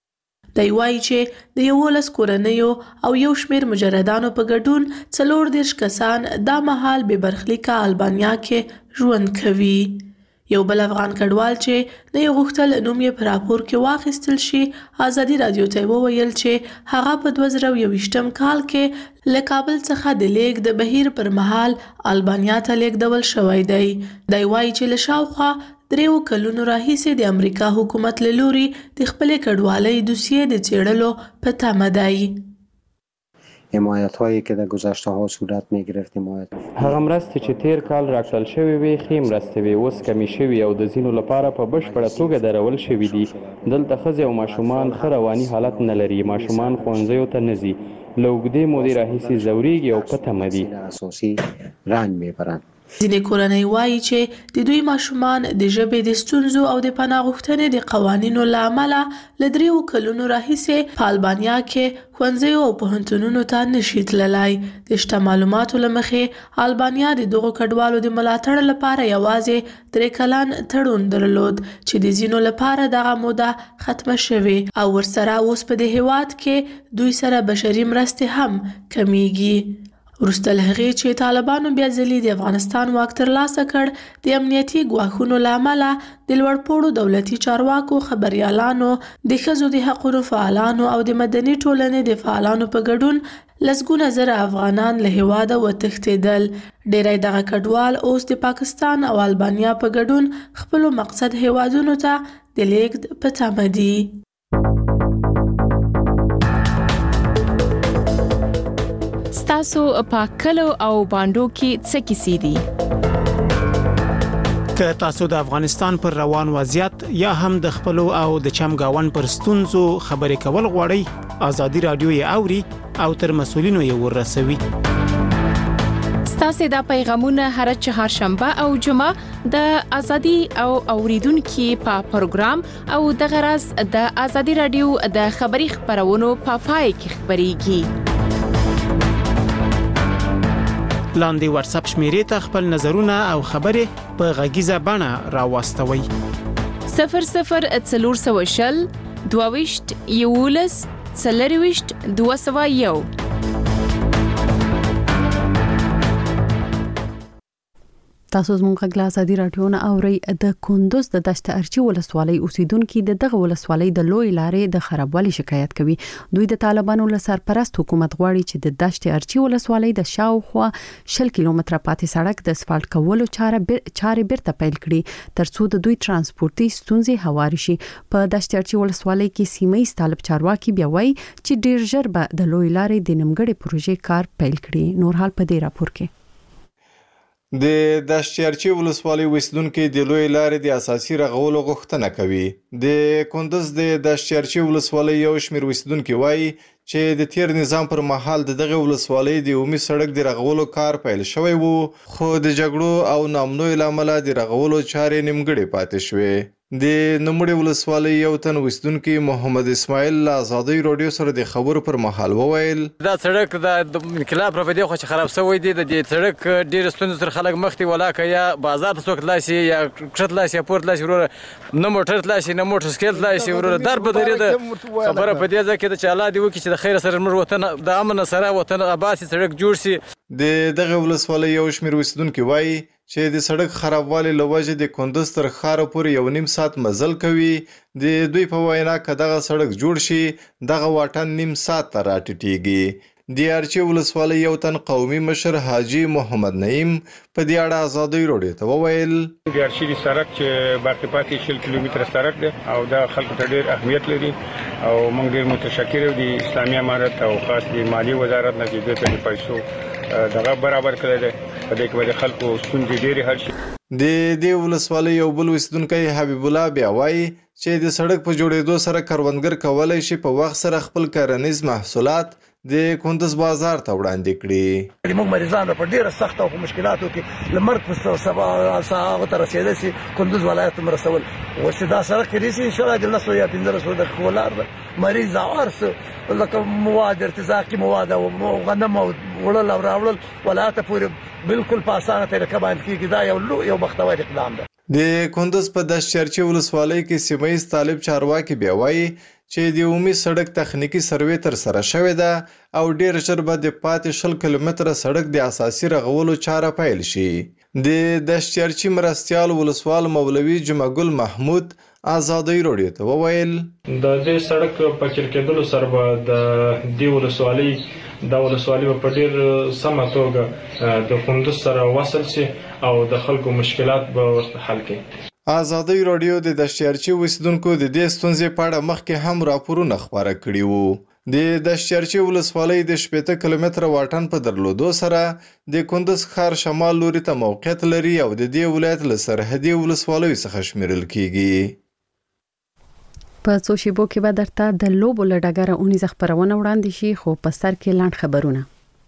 دی وایي چې د یولس کورنیو او یو شمېر مجردانو په ګډون څلور دېرش کسان دا مهال بې برخلیکه البانیا کې ژوند کوي. یو بل افغان کډوال چې نه یې غوښتل نوم یې په راپور کې واخیستل شي ازادي راډیو ته وویل چې هغه په دوه زره یوویشتم کال کې له کابل څخه د لیږد د بهیر پر مهال البانیا ته لیږدول شوی دی. دی وایي چې له شاوخوا دریو کلونو راهیسې د امریکا حکومت له لوري د خپلې کډوالۍ دوسیې د څېړلو په تمه دی. حمایت هایی که در گذشته ها صورت می گرفت حمایت هغه مرستې چې تیر کال راکړل شوی وي ښې مرستې وي اوس کمی شوي او د ځینو لپاره په بشپړه توګه درول شوي دي. دلته ښځې او ماشومان ښه رواني حالت نه لري. ماشومان ښوونځیو ته نه ځي. له اوږدې مودې راهیسې ځورېږي او په تمه دي. اساسي رنج میبرند. ځینې کورنۍ وایي چې د دوی ماشومان د ژبې د ستونزو او د پناه غوښتنې د قوانینو له امله له دریو کلونو راهیسې په البانیا کې ښوونځیو او پوهنتونونو ته نشي تللی. د شته معلوماتو له مخې البانیا د دغو کډوالو د ملاتړ لپاره یوازې درې کلن تړون درلود چې د ځینو لپاره دغه موده ختمه شوې او ورسره اوس په دې هیواد کې دوی سره بشري مرستې هم کمیږي. وروسته له هغې چې طالبانو بیا ځلې د افغانستان واک ترلاسه کړ د امنیتي ګواښونو له امله د لوړپوړو دولتي چارواکو خبریالانو د ښځو د حقونو فعالانو او د مدني ټولنې د فعالانو په ګډون لسګونه زره افغانان له هیواده وتښتېدل. ډیری دغه کډوال اوس د پاکستان او البانیا په ګډون خپلو مقصد هیوادونو ته د لیږد په تمه دي. ستاسو په کلو او باندو کې څه کیسې دي؟ که تاسو د افغانستان پر روان وضعیت یا هم د خپلو او د چمګاون پر ستونزو خبرې کول غواړئ ازادي راډیو یې اوري او تر مسولینو یې ورسوي. ستاسو د پیغامونه هر چهارشنبه او جمعه د ازادي او اوریدونکو په پروګرام او د غرض د ازادي راډیو د خبري خبرونو په پای کې خبريږي. لاندې واتس اپ شمیرې ته خپل نظرونه او خبرې په غږیزه بڼه راوستوي. صفر صفر څلور سوه شل دوه ویشت یولس څلور ویشت دوه سوه یو. تاسو زموږ غږ له ازادي راډیو نه اورئ. د کندوز د دشت ارچي ولسوالۍ اوسیدونکو د دغه ولسوالۍ د لوی لارې د خرابوالي شکایت کوي. دوی د طالبانو له سرپرست حکومت غواړي چې د دشت ارچي ولسوالۍ د شاوخوا شل کیلومتره پاتې سړک د اسفالټ کولو چاره چارې بیرته پیل کړي ترڅو د دوی ترانسپورتي ستونزې هواري شي. په دشت ارچي ولسوالۍ کې سیمه طالب چارواکي بیا وایي چې ډیر ژر به د لوی لارې د نیمګړې پروژې کار پیل کړي. نور حال په دې راپور کې د دشتیارچی ولسوالۍ اوسیدونکو د لوی لارې د اساسي رغولو غوښتنه کوي. د کندوز د دشتیارچی ولسوالۍ یو شمېر اوسیدونکو وایي چې د تیر نظام پر مهال د دغه ولسوالۍ د عمومي سړک د رغولو کار پیل شوی وو خو د جګړو او ناامنۍ له امله د رغولو چارې نیمګړې پاتې شوې. د نوموړې ولسوالۍ یو تن اوسیدونکي محمد اسماعیل له ازادي راډیو سره د خبرو پر مهال وویل دا سړک د انقلاب پر دې خو چې خراب شوی دی. د دې سړک ډېر ستونزې سره خلک مخ دي ولاکه یا بازار ته څوک تلای شي یا کښت تلای شي یا پورته تلای شي وروره نه موټر تلای شي نه موټر سایکل تلای شي وروره در به درېده. خبره په دې ځای کې ده چې الله دې وکړي چې د خیر سره زموږ وطن د امن سره وطن اباد شي سړک جوړ شي. د دغه ولسوالۍ یو شمېر اوسیدونکي وایي چې د سړک خرابوالي له وجې د کندوز تر ښاره پورې یو نیم ساعت مزل کوي. د دوی په وینا که دغه سړک جوړ شي دغه واټن نیم ساعت ته راټیټیږي. د ارچي ولسوالۍ یو تن قومي مشر حاجي محمد نعیم په دې اړه ازادي راډیو ته وویل د ارچي سړک چې باقي پاتې شل کیلومتره سړک دی او دا خلکو ته ډېر اهمیت لري او موږ ډېر متشکر یو د اسلامي امارت او خاص د مالی وزارت نه چې د پیسو دغه برابر کړی دی په دې کې د خلکو ستونزې ډېرې حل شي. د دې ولسوالۍ یو بل اوسیدونکی حبیب الله بیا وایي چې د سړک په جوړېدو سره کروندګر کولی شي په وخت سره خپل کرنیز محصولات د کندوز بازار ته وړاندې کړي. موږ مریضان په ډیره سخت او مشکلاتو کې لمرګ په سبا ساعه ته رسیدل شي کندوز ولایت مرسول او دا سړک ریسي ان شاء الله د لسو یا پنځه سو د کولار مریض ارس لکه مواد ارتزاقي مواد او غنم او وړل او راوړل ولایت پورې بالکل په اسانه طریقه باندې کیږي. دا یو یو بختور اقدام ده. د کندوز په دشتیارچی ولسوالۍ کې سیمه طالب چارواکي بیا وایي چې د عمومي سړک تخنیکی سروې تر سره شوې ده او ډیر ژر به د پاتې شل کیلومتره سړک د اساسي رغولو چاره پیل شي. د دشتیارچی مرستیال ولسوال مولوي جمعه ګل محمود آزادۍ راډیو ته وویل د دې سړک په چل کېدلو سره به د دې ولسوالۍ د ولسوالۍ په ډیر سمه توګه د کندوز سره وصل شي او د خلکو مشکلات به ورته حل کړي. آزادۍ راډیو د دشتیارچی اوسیدونکو د دې ستونزې په اړه مخکې هم راپورونه خپاره کړي وو. د دشتیارچی ولسوالۍ د شپېته کیلومتره واټن په درلودو سره د کندوز ښار شمال لوري ته موقعیت لري او د دې ولایت له سرحدي ولسوالیو څخه شمیرل کیږي. په څو شیبو کې به درته د لوبو له ډګره اونیزه خبرونه وړاندې شي، خو په سر کې لاند خبرونه.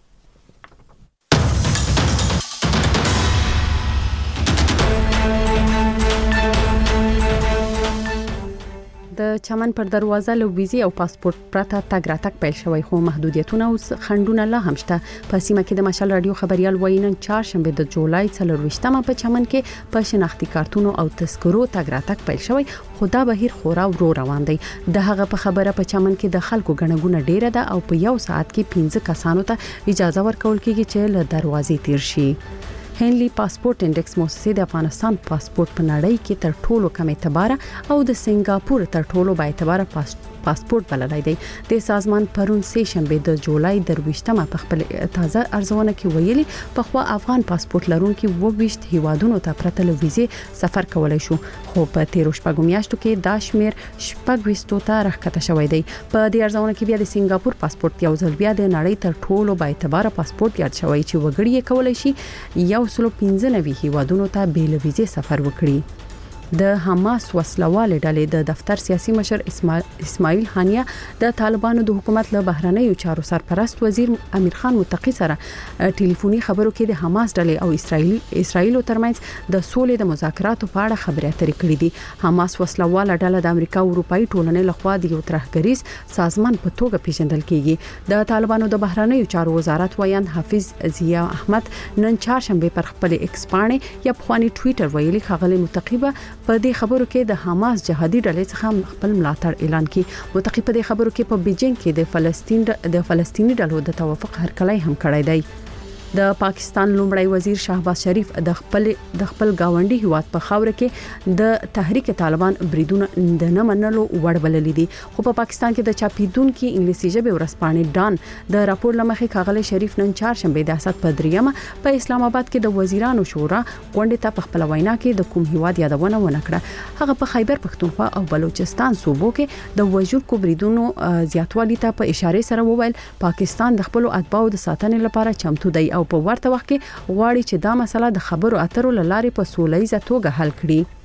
د چمن پر دروازه له ویزې او پاسپورت پرته تګ راتګ پیل شوی، خو محدودیتونه او خنډونه لا هم شته. په سیمه کې د مشال رادیو خبريال وایي نن چهارشنبه د جولای څلرویشتمه په چمن کې په شناختی کارتونو او تذکرو تګ راتګ پیل شوی، خو دا بهیر خورا ورو روان دی. د هغه په خبره په چمن کې د خلکو غنګونه ډیره ده او په یو ساعت کې پنځه کسانو ته اجازه ورکول کیږي چې له دروازې تیر شي. هنلی پاسپورت انډکس موسسې د افغانستان پاسپورت په نړۍ کې تر ټولو کم اعتبار او د سنگاپور تر ټولو با اعتبار پاسپورت بللای دی. د سازمان پرون سه شنبه د جولای درویشتمه په خپل تازه ارزونه کې ویلي په خو افغان پاسپورت لرونکي وویشت هیوادونو ته پرته له ویزې سفر کولای شو، خو په تیرو شپږو میاشتو کې دا شمیر شپږ ویشتو ته راکته شوی دی. په دې ارزونه کې بیا د سنگاپور پاسپورت یو ځل بیا د نړۍ تر ټولو با اعتبار پاسپورت یاد شوی چې وګړي یې کولای شي یو سلو پنځه نوي هیوادونو ته بې له ویزې سفر وکړي. د حماس وسلوال ډلې د دفتر سیاسي مشر اسماعیل هانیه د طالبانو د حکومت له بهرنیو چارو سرپرست وزیر امیر خان متقی سره ټلیفوني خبرو کې د حماس ډلې او اسرائیل اسرائیل ترمنځ د سولې د مذاکراتو په اړه خبرې اترې کړې دي. حماس وسلوال ډله د امریکا او اروپאי ټولنې لخوا د یو ترهګریز سازمان په توګه پیژندل کیږي. د طالبانو د بهرنیو چارو وزارت ویان حافظ ضیا احمد نن چهارشنبه پر خپل ایکس باندې یا په ټوئیټر ویلي خغلی متقیبه په دې خبرو کې د حماس جهادي ډلې څخه خپل ملاتړ اعلان کړي. متقی په دې خبرو کې په بیجینګ کې د فلسطین د فلسطیني ډلو د توافق هرکلی هم کړی دی. د پاکستان لومړی وزیر شهباز شریف د خپل د خپل گاونډي هیواد په خاوره کې د تحریک طالبان بریدونه د نه منلو وړ بللې دي، خو په پاکستان کې د چاپیدونکو انګلیسي ژبه ورسپانې ډان د راپور لمخې کاغله شریف نن چهارشنبه د اسد په دریمه په اسلام آباد کې د وزیرانو شورا غونډه ته په خپل وینا کې د کوم هیواد یادونه ونه کړه. هغه په خیبر پختونخوا او بلوچستان صوبو کې د وژونکو بریدونو زیاتوالي ته په اشاره سره وویل پاکستان د خپل اتباعو د ساتنې لپاره چمتو دی او په ورته وخت کې غواړي چې دا مسله د خبرو اترو لارې په سولهییزه توګه حل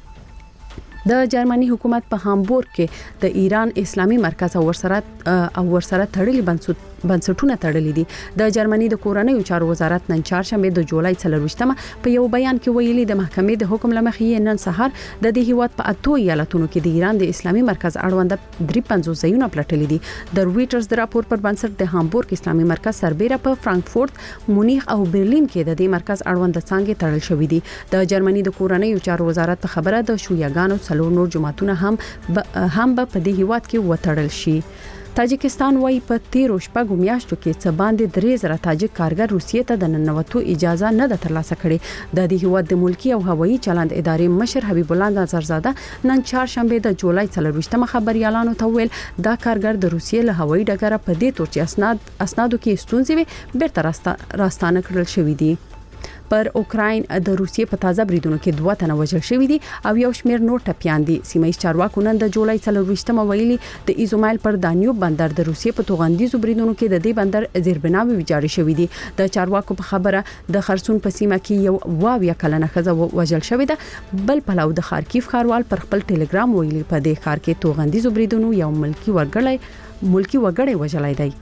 کړي. د جرمني حکومت په هامبورګ کې د ایران اسلامي مرکز او ورسره او ورسره تړلي بنسټونه تړلي دي. د جرمني د کورنیو چارو وزارت نن چهارشنبه د جولای څلرویشتمه په یو بیان کې ویلي د محکمې د حکم لمخې نن سهار د دې هیواد په اتو ایالتونو کې د ایران د اسلامي مرکز اړوند درې پنځوس ځایونه پلټلي دي. د رويټرز د راپور پر بنسټ د هامبورګ اسلامي مرکز سربېره په فرانکفورت، مونیخ او برلین کې د دې مرکز اړوند څنګه تړل شوې دي. د جرمني د کورنیو چارو وزارت په خبره د شویاګانو څلور نور جماعتونه هم هم په دې هیواد کې وتړل شي. تاجکستان وايي په تیرو شپږو میاشتو کې څه باندې درې زره تاجک کارګر روسیې ته د ننوتو اجازه نه ده ترلاسه کړې. د دې هیواد د ملکی او هوایي چلند ادارې مشر حبیب الله نظرزاده نن چهارشنبه د جولای څلرویشتمه خبريالانو ته ویل دا کارګر د روسیې له هوایي ډګره په دې تور چې اسناد اسنادو کې ستونزې بیرته راستانه کړل شوې دي. پر اوکراین د روسیې په تازه بریدونو کې دوه تنه وژل شوي دي او یو شمیر نور ټپيان دي. سیمایي چارواکو نن د جولای څلرویشتمه ویلي د ایزومایل پر دانیوب بندر د روسیې په توغندیزو بریدونو کې د دې بندر زیربناوي ویجاړ شوي دي. د چارواکو په خبره د خرسون په سیمه کې یو واویا کلنه ښځه وژل شوې ده. بل پلاو د خارکیف ښاروال پر خپل ټلګرام ویلي په دې ښار کې توغندیزو بریدونو یو ملکی وګړی ملکی وګړی وژلای دی.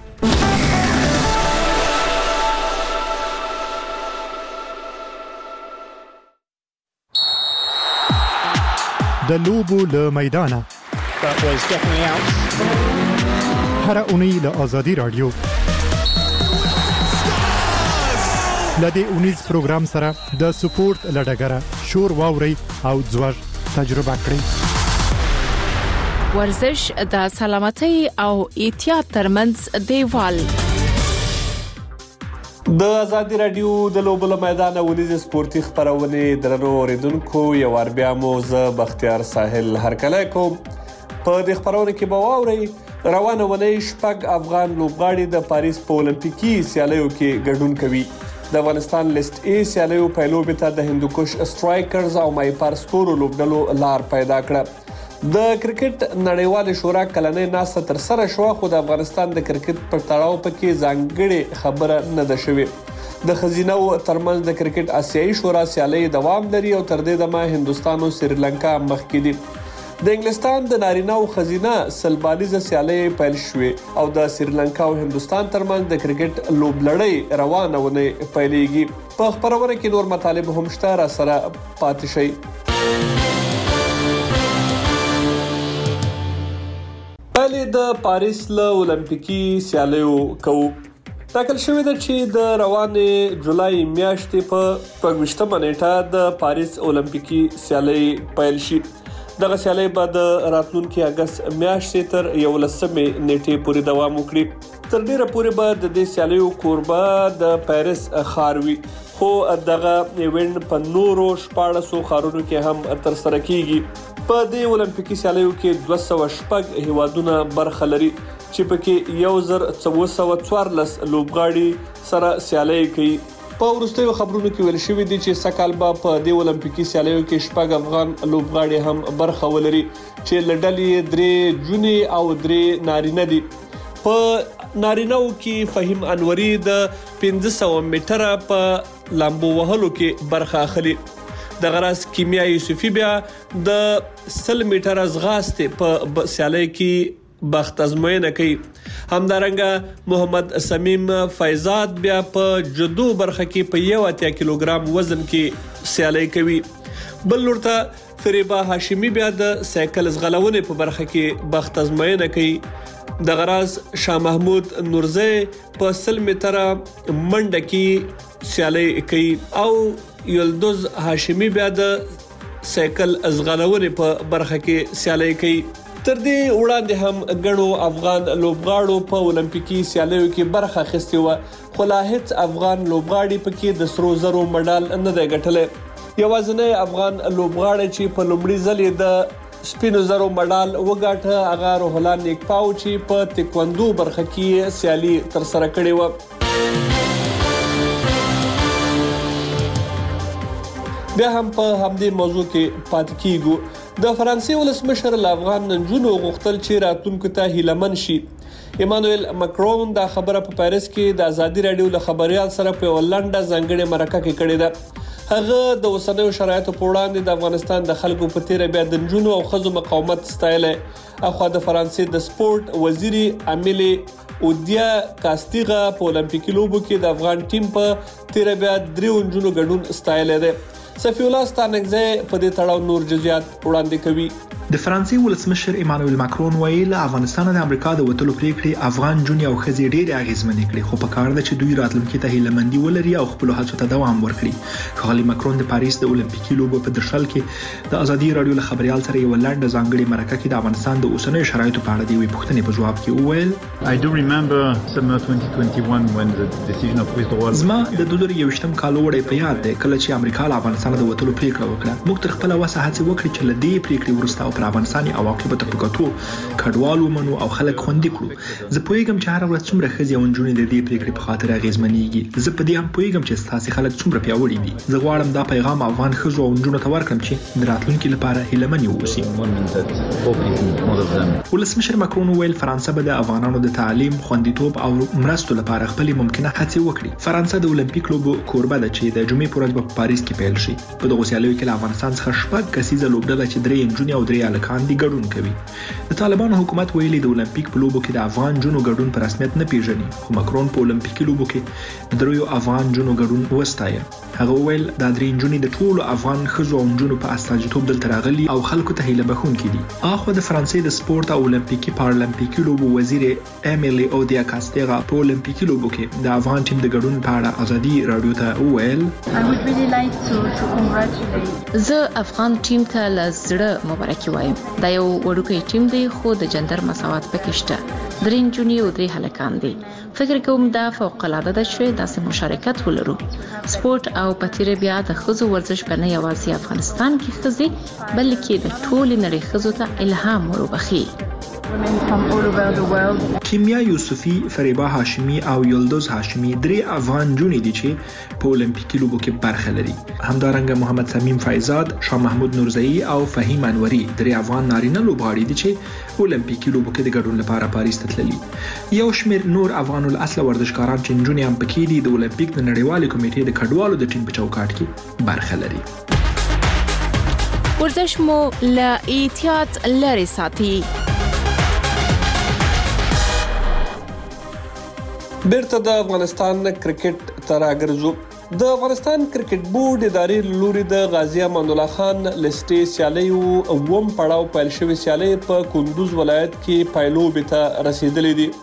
د لوبو له میدانه هر اونۍ له آزادی رادیو لدې اونیز پروګرام سره د سپورت لډګره شور واوري او ځوږ تجربه کړئ. ورزش د سلامتۍ او احتیاط ترمنځ دیوال. د آزادي رادیو د لوبو له میدان ولې سپورتي خبرونه درنو اوریدونکو یو ور بیا مو ز بختیار ساحل هرکله کوم. په دې خبرونه کې به واوري روانه ونې شپږ افغان لوبغاړي د پاریس په اولمپیکي سیالیو کې ګډون کوي. د افغانستان لیست ای سیالیو په لوبې ته د هندوکش سټرایکرز او مایپار سپورو لوبډلو لار پیدا کړه. د کرکټ نړیوال شورا کلنۍ ناسته تر سره شو، خو د افغانستان د کرکټ پر تړاو پکې ځانګړي خبره نه ده شوې. د خزینه او ترمنځ د کرکټ آسیایي شورا سیالي دوام لري او تر دې دمه هندستان او سریلانکا مخکې دي. د انګلستان د نارینه او خزینه سلبالیزه سیالي پیل شوې او د سریلانکا او هندستان ترمنځ د کرکټ لوبلړۍ روانه ونه پیلېږي. په خبرونه کې نور مطالب هم شته، را سره پاتې شي. پهلې د پاریس له اولمپیکي سیالیو کوو. ټاکل شوې ده چې د روانې جولای میاشتې په شپږویشتمه نیټه د پاریس اولمپیکي سیالۍ پیل شي. دغه سیالۍ به د راتلونکي اگست میاشتې تر یولسمې نیټې پورې دوام وکړي. تر ډیره پورې به د دې سیالیو کوربه د پاریس ښار وي، خو دغه ایونت په نورو شپاړسو ښارونو کې هم تر سره کیږي. په دې اولمپیکي سیالیو کې دوه سوه شپږ هیوادونه برخه لري چې پکې یو زر څلور سوه څوارلس لوبغاړي سره سیالۍ کوي. په وروستیو خبرونو کې ویل شوي دي چې سږ کال به په دې اولمپیکي سیالیو کې شپږ افغان لوبغاړي هم برخه ولري چې له ډلې درې جونې او درې نارینه دي. په نارینه‌و کې فهیم انوري د پنځه سوه میټره په لامبو وهلو کې برخه اخلي. د غراس کیمیا یوسفی بیا د سل میټر ځغاستې په سیالۍ کې بخت ازموینه کوي. همدارنګه محمد سمیم فیضات بیا په جدو برخه کې په یو اتیا کیلوګرام وزن کې سیالۍ کوي. بل لورته فریبا هاشمی بیا د سایکل ځغلونې په برخه کې بخت ازموینه کوي. د غراس شاه محمود نورزی په سل میټره منډه کې سیالۍ کوي او یلدوز هاشمی بیا د سایکل ځغلونې په برخه کې سیالۍ کوي. تر دې وړاندې هم ګڼو افغان لوبغاړو په اولمپیکي سیالیو کې برخه اخیستې وه، خو لا هیڅ افغان لوبغاړي پکې د سرو زرو مډال نه دی ګټلی. یوازینی افغان لوبغاړی چې په لومړي ځل یې د سپینو زرو مډال وګاټه هغه روح الله نیکپاو چې په تکواندو برخه کې سیالي ترسره کړې وه. بیا هم په همدې موضوع کې پاتې کیږو. د فرانسې ولسمشر له افغان نجونو غوښتل چې راتلونکو ته هیلمن شي. ایمانوئل ماکرون دا خبره په پاریس کې د آزادي رادیو له خبريال سره په ولنډه ځانګړې مرکه کې کړې ده. هغه د اوسنیو شرایطو په وړاندې د افغانستان د خلکو په تیر بیا د نجونو او ښځو مقاومت ستایلی. اخوا د فرانسې د سپورت وزیري امیلی اودیا کاستیغا په اولمپیکي لوبو کې د افغان ټیم په تیر بیا دریو نجونو ګډون ستایلی دی. صفی الله ستانکزی په دې تړاو نور جزئیات وړاندې کوي. د فرانسې ولسمشر ایمانوئل ماکرون ویل افغانستان د امریکا د وټلو پریکړې افغان جونې او ښځې ډېرې اغیزمنې کړې، خو په کار ده چې دوی راتلونکي ته هیلهمندي ولري او خپل هڅو ته دوام ورکړي. ښاغلي ماکرون د پاریس د اولمپیکي لوبو په درشل کې د آزادي رادیو له خبريال سره یو لنډه ځانګړې مرکه کې د افغانستان د اوسنیو شرایطو په اړه د یوې پوښتنې په جواب کې وویل I do remember summer twenty twenty-one when the decision of withdrawal زما د دوه زره یوویشتم کال وړي په یاد دی کله چې امریکا له افغانستان د وټلو پریکړه وکړه. موږ تر خپل وسه هڅه وکړې چې له دې پریکړې وروسته او پر افغانستان او عواقب ته پکاتو کډوال ومنو او خلک خوندي کړو. زه پوهیږم چې هر ورځ څومره ښځې او نجونې د دې پریکړې په خاطر اغیزمنېږي. زه په دې هم پوهیږم چې ستاسو خلک څومره پیاوړي دي. زه غواړم دا پیغام افغان ښځو او نجونو ته ورکړم چې د راتلونکي لپاره هیلهمن اوسي. ولسمشر ماکرون ویل فرانسه به د افغانانو د تعلیم، خوندیتوب او مرستو لپاره خپل ممکنه هڅې وکړي. فرانسه د اولمپیک لوبو کوربه ده چې د جمعې په ورځ په پاریس کې پیل شي. په دغه سیالیو کې له افغانستان څخه شپږ کسیزه لوبډله چې درې نجونې او درې هلکان دي ګډون کوي. د طالبانو حکومت ویلي د اولمپیک په لوبو کې د افغان جونو ګډون په رسمیت نه پیژني، خو ماکرون په اولمپیکي لوبو کې د دریو افغان جونو ګډون وستایه. هغه ویل دا درې نجونې د ټولو افغان ښځو او نجونو په استازیتوب دلته راغلي او خلکو ته هیله بښونکي دي. اخوا د فرانسې د سپورت او اولمپیکي پارالمپیکي لوبو وزیر امیلی اودیا کاستیغا په اولمپیکي لوبو کې د افغان ټیم د ګډون په اړه آزادي رادیو ته وویل I would really like to to زه افغان ټیم ته له زړه مبارکي وایم. دا یو وړوکی ټیم دی خو د جندر مساوات پکې شته. درې نجونې او درې هلکان دي. فکر کوم دا فوق العاده ده چې داسې مشارکت ولرو. سپورت او پتیره بیا د ښځو ورزش په نه یوازې افغانستان کې ښځې بلکې د ټولې نړۍ ښځو ته الهام وروبخي. کیمیا یوسفی، فریبا هاشمی او یلدوز هاشمی درې افغان جونې دي چې په اولمپیکي لوبو کې برخه لري. همدارنګه محمد سمیم فایزاد، شاه محمود نورزئی او فهیم انوري درې افغان نارینه لوبغاړي دي چې اولمپیکي لوبو کې د ګډون لپاره پاریس ته تللي. یو شمېر نور افغان الاصل ورزشکاران چې نجونې هم پکې دي د اولمپیک د نړیوالې کمیټې د کډوالو د ټیم په چوکاټ کې برخه لري. ورزش مو له احتیاط لرې ساتي. بیرته د افغانستان کرکټ ته راګرځو. د افغانستان کرکټ بورډ ادارې لوري د غازی امان الله خان لستې سیالي او ووم پړاو پیل شوی سیالي په کندوز ولایت کې پایلوبې ته رسیدلې دي.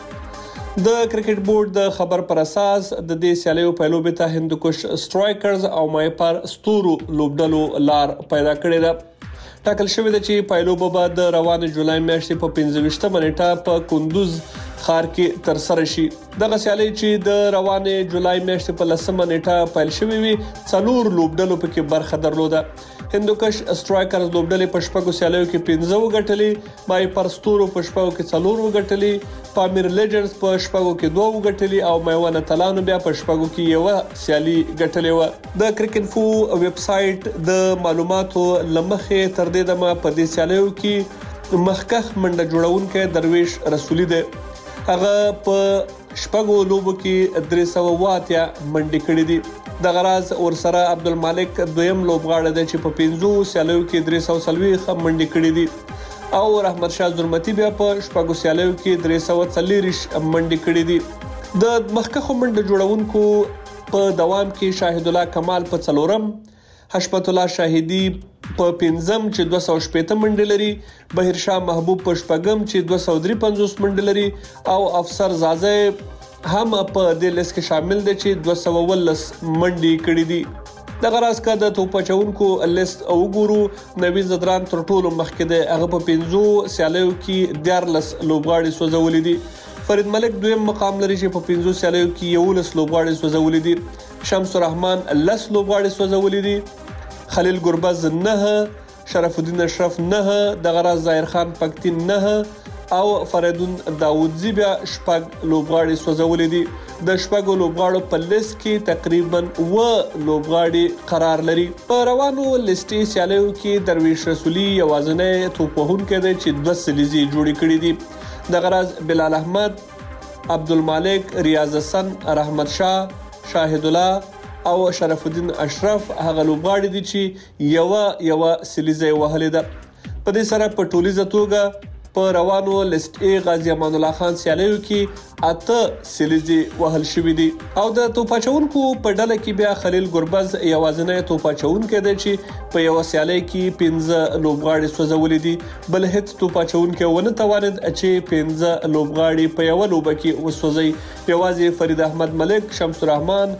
د کرکټ بورډ د خبر پر اساس د دې سیالي او پایلوبې ته هندوکش سټرایکرز او مایپر ستورو لوبډلو لار پیدا کړې ده. ټاکل شوی دی چې پایلوبه به د روانه جولای میاشتې په پنځه ویشتمه نیټه په کندوز ښار کې تر سره شي. دغه سیالي چې د روانه جولای میاشتې په لسمه نیټه پیل شوې وي څلور لوبډلو پکې برخه درلوده. هندوکش سټرایکرز لوبډلې په شپږو سیالیو کې پنځه وګټلې، مای پر ستورو په شپږو کې څلور وګټلې، پامیر لیجنډز په شپږو کې دوه وګټلې او میوانه تلانو بیا په شپږو کې یو سیالي ګټلې و. د کرکټفو ویب سټ د معلوماتو لمخې تر دې دمه په دې سیالیو کې مخکخ منډه جوړونکو درویش رسولي دی. هغه په شپږو لوبو کې درې سوه واتیا منډې کړې دي. د غراز اور سره عبدالمالک دویم لوبغاړی دی چې په پنځو سیالیو کې درې سوه څلوېښت منډې کړې دي او رحمت شاه زرمتي بیا په شپږو سیالیو کې درې سوه څلېرویشت منډې کړې دي. د مخکخو منډه جوړونکو په دوام کې شاهد الله کمال په څلورم، حشمت الله شاهدي په پنځم چې دوه سوه شپېته منډې لري، بهیر شاه محبوب په شپږم چې دوه سوه درې پنځوس منډې لري او افسر زازه هم په دې لیست کې شامل دي چې دوه سوه ولس منډې کړې دي. د غراز کا د توپ چونکو لیست او ګورو نوی زدران تر ټولو مخکې دی. هغه په پنځو سیالیو کې دیارلس لوبغاړي سوځولې دي. فرید ملک دویم مقام لري چې په پنځو سیالیو کې یولس لوبغاړي سوځولې دي. شمس الرحمن لس لوبغاړي سوځولې دي. خلیل ګربز نه، شرف الدین اشرف نه، د غراز ظاهر خان پکتین نه او فریدون داوودزی بیا شپږ لوبغاړي سوځولې دي. د شپږو لوبغاړو په لیست کې تقریبا و لوبغاړي قرار لري. په روانو لیستي سیالیو کې درویش رسولي یوازینی توپ وهونکی دی چې دوه سلیزي جوړې کړې دي. د غراز بلال احمد، عبدالمالک، ریاض حسن، رحمت شاه، شاهد الله او شرف الدین اشرف هغه لوبغاړي دي چې یو یو سلیزي وهلې ده. په دې سره په ټولیزه توګه په روانو لیست ای غازی امان الله خان سیالیو کې اته سلیزي وهل شوې دي او د توپاچونکو په ډله کې بیا خلیل ګربز یوازینی توپاچونکی دی چې په یو سیالي کې پنځه لوبغاړي سوځولې دي. بل هیڅ توپاچونکی ونه توانید چې پنځه لوبغاړي په یو لوبه کې وسوځي. یوازې فرید احمد ملک، شمس الرحمن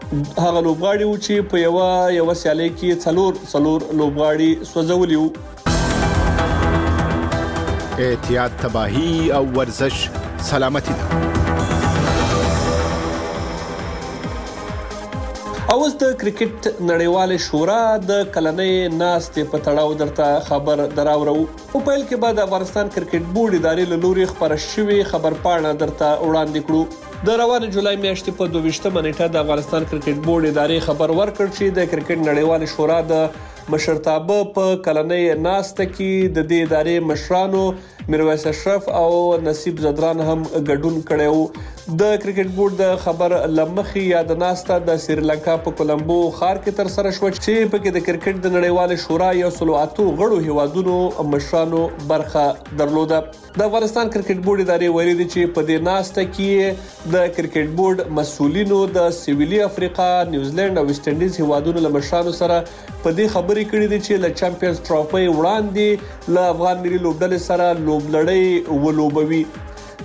هغه لوبغاړي و چې په یو یو سیالي کې څلور څلور لوبغاړي سوځولي وو. احتیاط تباہی او ورزش سلامتی ده. اوس د کرکټ نړیواله شورا د کلنۍ ناستې په تړاو درته خبر دراوړو. په پیل کې بعد افغانستان کرکټ بورډ ادارې له لوري خبر شوی خبر پاڼه درته وړاندې کړو. د روانه جولای میاشتې په دوه ویشتمه نیټه د افغانستان کرکټ بورډ ادارې خبر ورکړ چې د کرکټ نړیواله شورا د مشرتابه په کلنۍ ناسته کې د دې ادارې مشرانو میرویس اشرف او نصیب زدران هم ګډون کړی وو. د کرکټ بورډ د خبر لمخې یا د ناسته د سریلانکا په کولمبو ښار کې تر سره شو چې پکې د کرکټ د نړیواله شورا یو سلو اتو غړو هیوادونو مشرانو برخه درلوده. د افغانستان کرکټ بورډ ادارې ویلي دي چې په دې ناسته کې د کرکټ بورډ مسؤلینو د سویلي افریقا، نیوزیلند او ویسټ انډیز هیوادونو له مشرانو سره په دې خبرې کړې دي چې له چمپیونز ټرافي وړاندې له افغان ملي لوبډلې سره لوبلړۍ ولوبوي.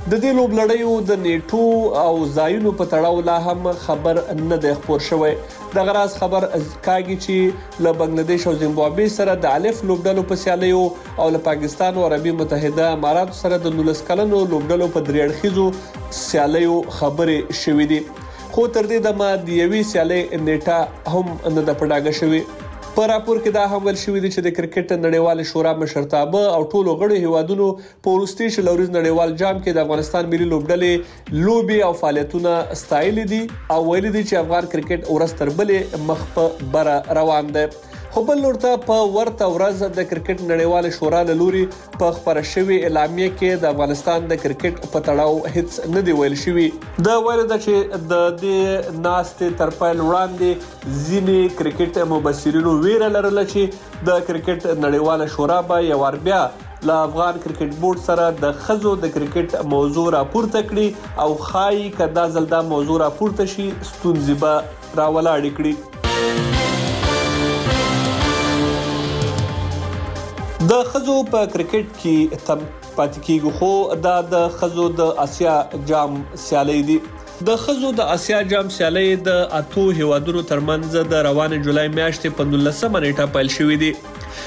د دې لوبلړیو د نیټو او ځایونو په تړاو لا هم خبر نه دی خبر شوی. د غراز خبر کاږي چې له بنگلاديش او زیمبابوې سره د الف لوبډلو په سیالیو او له پاکستان او عربي متحده امارات سره د نولس کلنو لوبډلو په درې اړخیزو سیالیو خبرې شوې دي. خو تر دې دمه د یوې سیالۍ نیټه هم نه د پډاګه شوې. په راپور کې دا هم ویل شوی دی چې د کرکټ نړیوال شورا مشرتابه او ټولو غړو هیوادونو په وروستي شلوريز نړیوال جام کې د افغانستان ملي لوبډلې لوبي او فعالیتونه ستایل دي او ویل دي چې افغان کرکټ ورستر بلې مخ په بر روان دی. خو بل لورته په ورته ورځ د کرکټ نړیوال شورا له لوري په خبره شوی اعلامیه کې د افغانستان د کرکټ په تړاو هیڅ نه دی ویل شوی. د ویل د چې د دې ناستې تر پایل وړاندې ځینې کرکټ مبصرینو ویره لرله چې د کرکټ نړیوال شورا به یو ور بیا له افغان کرکټ بورډ سره د خزو د کرکټ موضوع راپورته کړي او خای کدا زلدا موضوع راپورته شي ستونزې به راولاړ کړي. د خزو په کرکټ کې تم پاتې کیږي خو دا د خزو د اسیا جام سیالي دي. د خزو د اسیا جام سیالي د اتو هیوادونو ترمنځ د روان جولای میاشتې په نولسمه نیټه پیل شوې دي.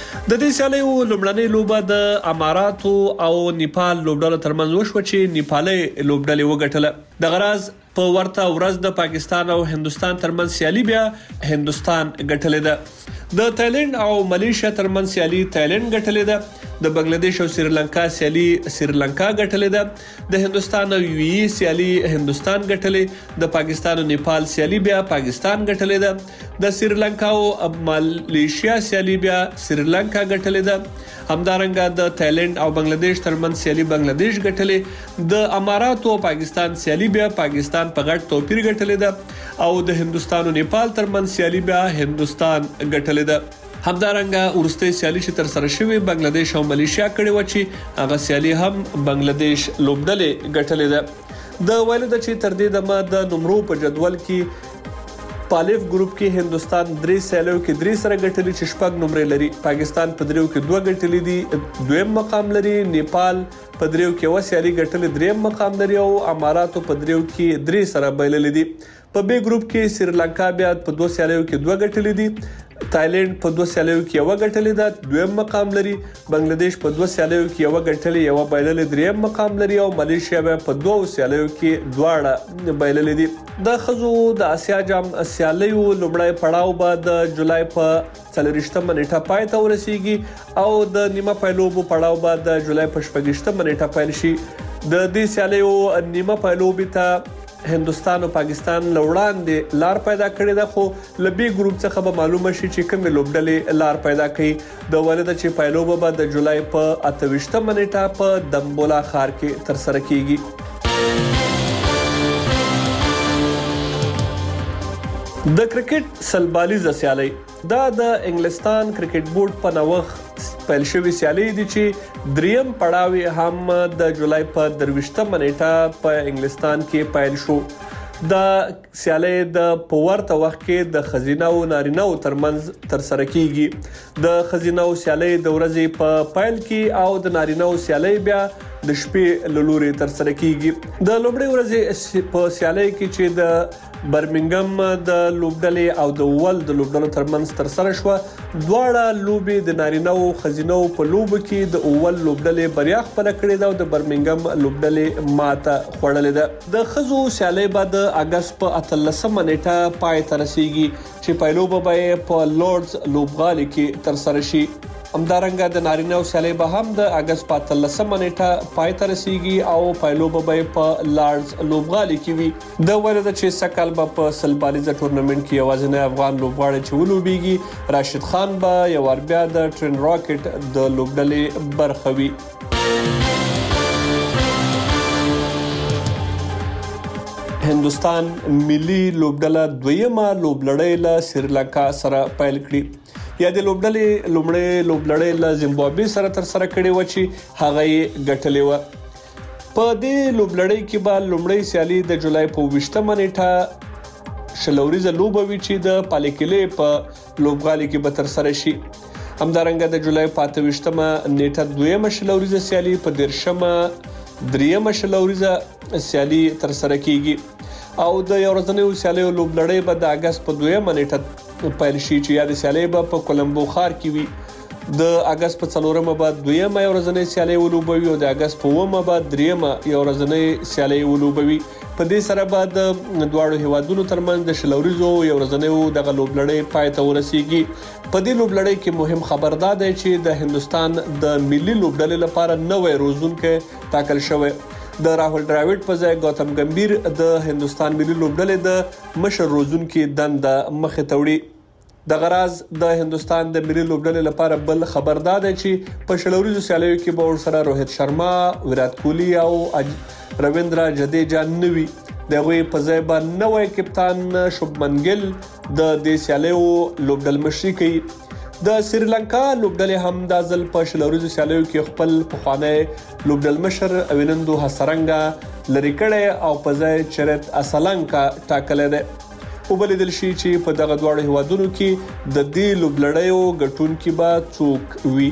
د دې سیالي لومړنۍ لوبه د اماراتو او نیپال لوبډلو ترمنځ وشو چې نیپالي لوبډلې وګټله. د غراز په ورته ورځ د پاکستان او هندستان ترمنځ سیالي بیا هندستان ګټلې ده. د تایلند او ملیشیا ترمنځ سیالي تایلند ګټلې ده. د بنگلاديش او سریلانکا سیالي سریلانکا ګټلې ده. د هندستان او یو ای سیالي هندستان ګټلې. د پاکستان او نیپال سیالي بیا پاکستان ګټلې ده. د سریلانکا او ملیشیا سیالي بیا سریلانکا ګټلې ده. همدارنګه د تایلند او بنگلاديش ترمنځ سیالي بنگلاديش ګټلې. د امارات او پاکستان سیالي بیا پاکستان په غټ توپیر ګټلې ده او د هندستان او نیپال ترمنځ سیالي بیا هندستان ګټلې ده. همدارنګه ورسته سیالي چې تر سره شوی بنگلاديش او ملیشیا کړي و چې هغه سیالي هم بنگلاديش لوبډلې ګټلې ده. د ویل د چې تر دې دمه د نمرو په جدول کې پالیف ګروپ کې هندستان درې سیالیو کې درې سره ګټلې چې شپږ نمرې لري. پاکستان په دریو کې دوه ګټلې دي دویم مقام لري. نیپال په دریو کې و سیالي ګټلې دریم مقام لري او اماراتو په دریو کې درې سره بایللې دي. په بي ګروپ کې سریلانکا بیا په دوه سیالیو کې دوه ګټلې دي. تایلند په دوه سیالیو کې یو غټلې ده دویم مقام لري. بنگلاديش په دوه سیالیو کې یو غټلې یو بایللې دریم مقام لري او ملیشیا په دوه سیالیو کې دواړه بایللې دي. د خزو د اسیا جام سیالیو لومړی پړاو به د جولای په څلورشتمه نیټه پای ته ورسیږي او د نیمه پایلوبو پړاو به د جولای په شپږشتمه نیټه پیل شي. د دې سیالیو نیمه پایلوبي ته هندستان او پاکستان لوړاندې لار پیدا کړې ده خو لبي ګروپ څخه به معلومه شي چې کوم لوبډلې لار پیدا کړي. د ولید چې پایلوبه به د جولای په اتهشتمه نیټه په دمبولا ښار کې تر سره کیږي. د کرکټ سلبالیزه سیالي دا د انګلستان کرکټ بورډ په نوښت پیل شوی سیالي دي چې دریم پړاوی هم د جولای په درويشتمه نیټه په انګلستان کې پیل شو. د سیالي د پورته وخت کې د خزینه او نارینه ترمنځ تر سره کیږي. د خزینه او سیالي د ورځې په پیل کې او د نارینه او سیالي بیا د شپې لوري تر سره کیږي. د لومړۍ ورځې په سیالي کې چې د برمنګم د لوبډلې او د ول د لوبډلو ترمنځ تر سره شو دواړه لوبي د نارینه او خزینه په لوب کې د اول لوبډلې بریا خپل کړې ده او د برمنګم لوبډلې ماته خوړلې ده. د خزو سیالي بعد اگست په اتلسمه نیټه پای ته رسیږي چې پایلوبه به په لورډز لوبغالي کې تر سره شي. همدارنګه د نارینه او سیالي به هم د اگست په اتلسمه نیټه پای ته رسیږي او پایلوبه به په لارډز لوبغالي کې وي. د ولید چې سکل به په سلبالیزه ټورنمنت کې یوازینی افغان لوبغاړی چې ولوبېږي راشد خان به یو ور بیا د ټرین راکټ د لوبډلې برخه وي. هندستان ملي لوبډله دویمه لوبلړۍ له سریلانکا سره پیل کړي. یا د لوبډلې لومړی لوبلړۍ له زیمبابوې سره تر سره کړې و چې هغه یې ګټلې و. په دې لوبلړۍ کې به لومړی سیالي د جولای په ویشتمه نیټه شلوریزه لوبه وي چې د پالیکلې په لوبغالي کې به تر سره شي. همدارنګه د جولای په اتهشتمه نیټه دویمه شلوریزه سیالي په دیرشمه دریمه شلوریزه سیالي تر سره کیږي او د یو ورځنیو سیالیو لوبلړۍ به د اگست په دویمه نیټه پیل شي چې یاد سیالي به په کولمبو ښار کې وي د اگست په څلورمه به دویمه یو ورځنۍ سیالي ولوبوي او د اگست په اوومه به دریمه یو ورځنۍ سیالي ولوبوي. په دې سره به د دواړو هیوادونو ترمنځ د شلوریزو یو ورځنیو دغه لوبلړۍ پای ته ورسیږي. په دې لوبلړۍ کې مهم خبر دا دی چې د هندستان د ملي لوبډلې لپاره نوې روزونکو ټاکل شوی. د راهول ډراوډ په ځای ګوتم ګمبیر د هندستان ملي لوبډلې د مشر روزونکو دنده مخه توړي. د غراز د هندستان د ملي لوبډلې لپاره بل خبردار دی چې په شلوریزو سیالیو کې به ورسره روهیت شرما، ویرات کوهلی او رویندرا جډیجا نوي. دغه په ځای به نوې کپتان شوبمن ګیل د دې سیالیو لوبډل مشري کوي. د سریلانکا لوبډلې هم د ځل په شلوریزو سیالیو کې خپل پخوانی لوبډل مشر اوینندو حسرنګا لری کړي او په ځای چرت اسلانکا ټاکل دی. وبلیدل شي چې په دغه دواړو هیوادونو کې د دې لوبلړیو ګټونکي به څوک وي.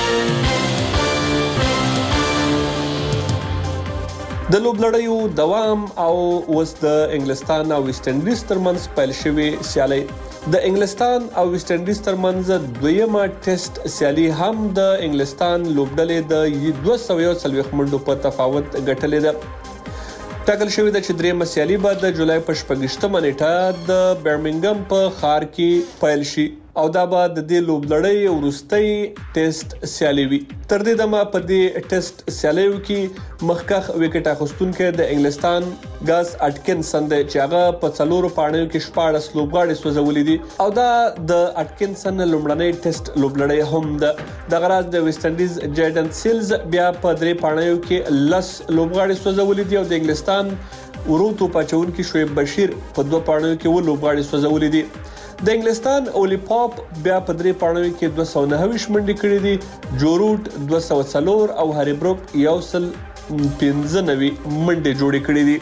د لوبلړیو دوام او وس د انګلستان او ویسټ انډیز ترمنځ پیل شوی سیالي. د انګلستان او ویسټ انډیز ترمنځ دویمه ټیسټ سیالي هم د انګلستان لوبډلې د دوه سوه یو څلوېښت منډو په تفاوت ګټلې ده. ټاکل شوی ده چې دریمه سیالي به د جولای په شپږشتمه نیټه د برمنګم په ښار کې پیل شي او دا به د دې لوبلړۍ وروستۍ ټیسټ سیالي وي. تر دې دمه په دې ټیسټ سیالیو کې مخکخ وکټ اخیستونکو د انګلستان ګاز اټکنسن د چاغه په څلورو پاڼو کې شپاړس لوبغاړي سوځولې دي او دا د اټکنسن لومړنۍ ټیسټ لوبلړۍ هم ده. د غراز د ویسټ انډیز جیډن سیلز بیا په درې پاڼو کې لس لوبغاړي سوځولې دي او د انګلستان وروتو پچونکو شعیب بشیر په دوه پاڼو کې و لوبغاړي سوځولې دي. د انګلستان اولی پاپ بیا په درې پاڼو کې دوه سوه نهه ویشت منډې کړې دي. جو روټ دوه سوه څلور او هری بروک یو سل پنځه نوي منډې جوړې کړې دي.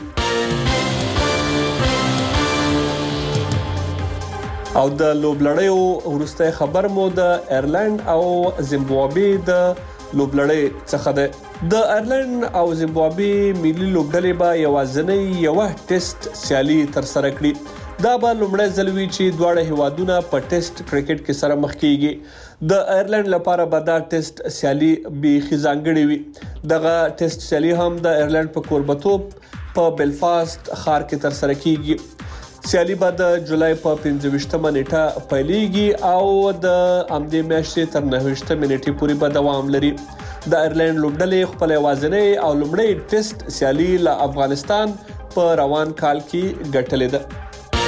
او د لوبلړیو وروسته خبر مو د ایرلند او زیمبابوې د لوبلړۍ څخه ده. د ایرلند او زیمبابوې ملي لوبډلې به یوازینۍ یو ټیسټ سیالي تر سره کړي. دا به لومړی ځل وي چې دواړه هیوادونه په ټیسټ کرکټ کې سره مخ کیږي. د ایرلند لپاره به دا ټیسټ سیالي بیخي ځانګړې وي. دغه ټیسټ سیالي هم د ایرلند په کوربتوب په بلفاست ښار کې تر سره کیږي. سیالي به د جولای په پنځه ویشتمه نیټه پیلېږي او د همدې میاشتې تر نهه ویشتمه نیټې پورې به دوام لري. د ایرلند لوبډلې خپل یوازینۍ او لومړی ټیسټ سیالي له افغانستان په روان کال کې ګټلې ده.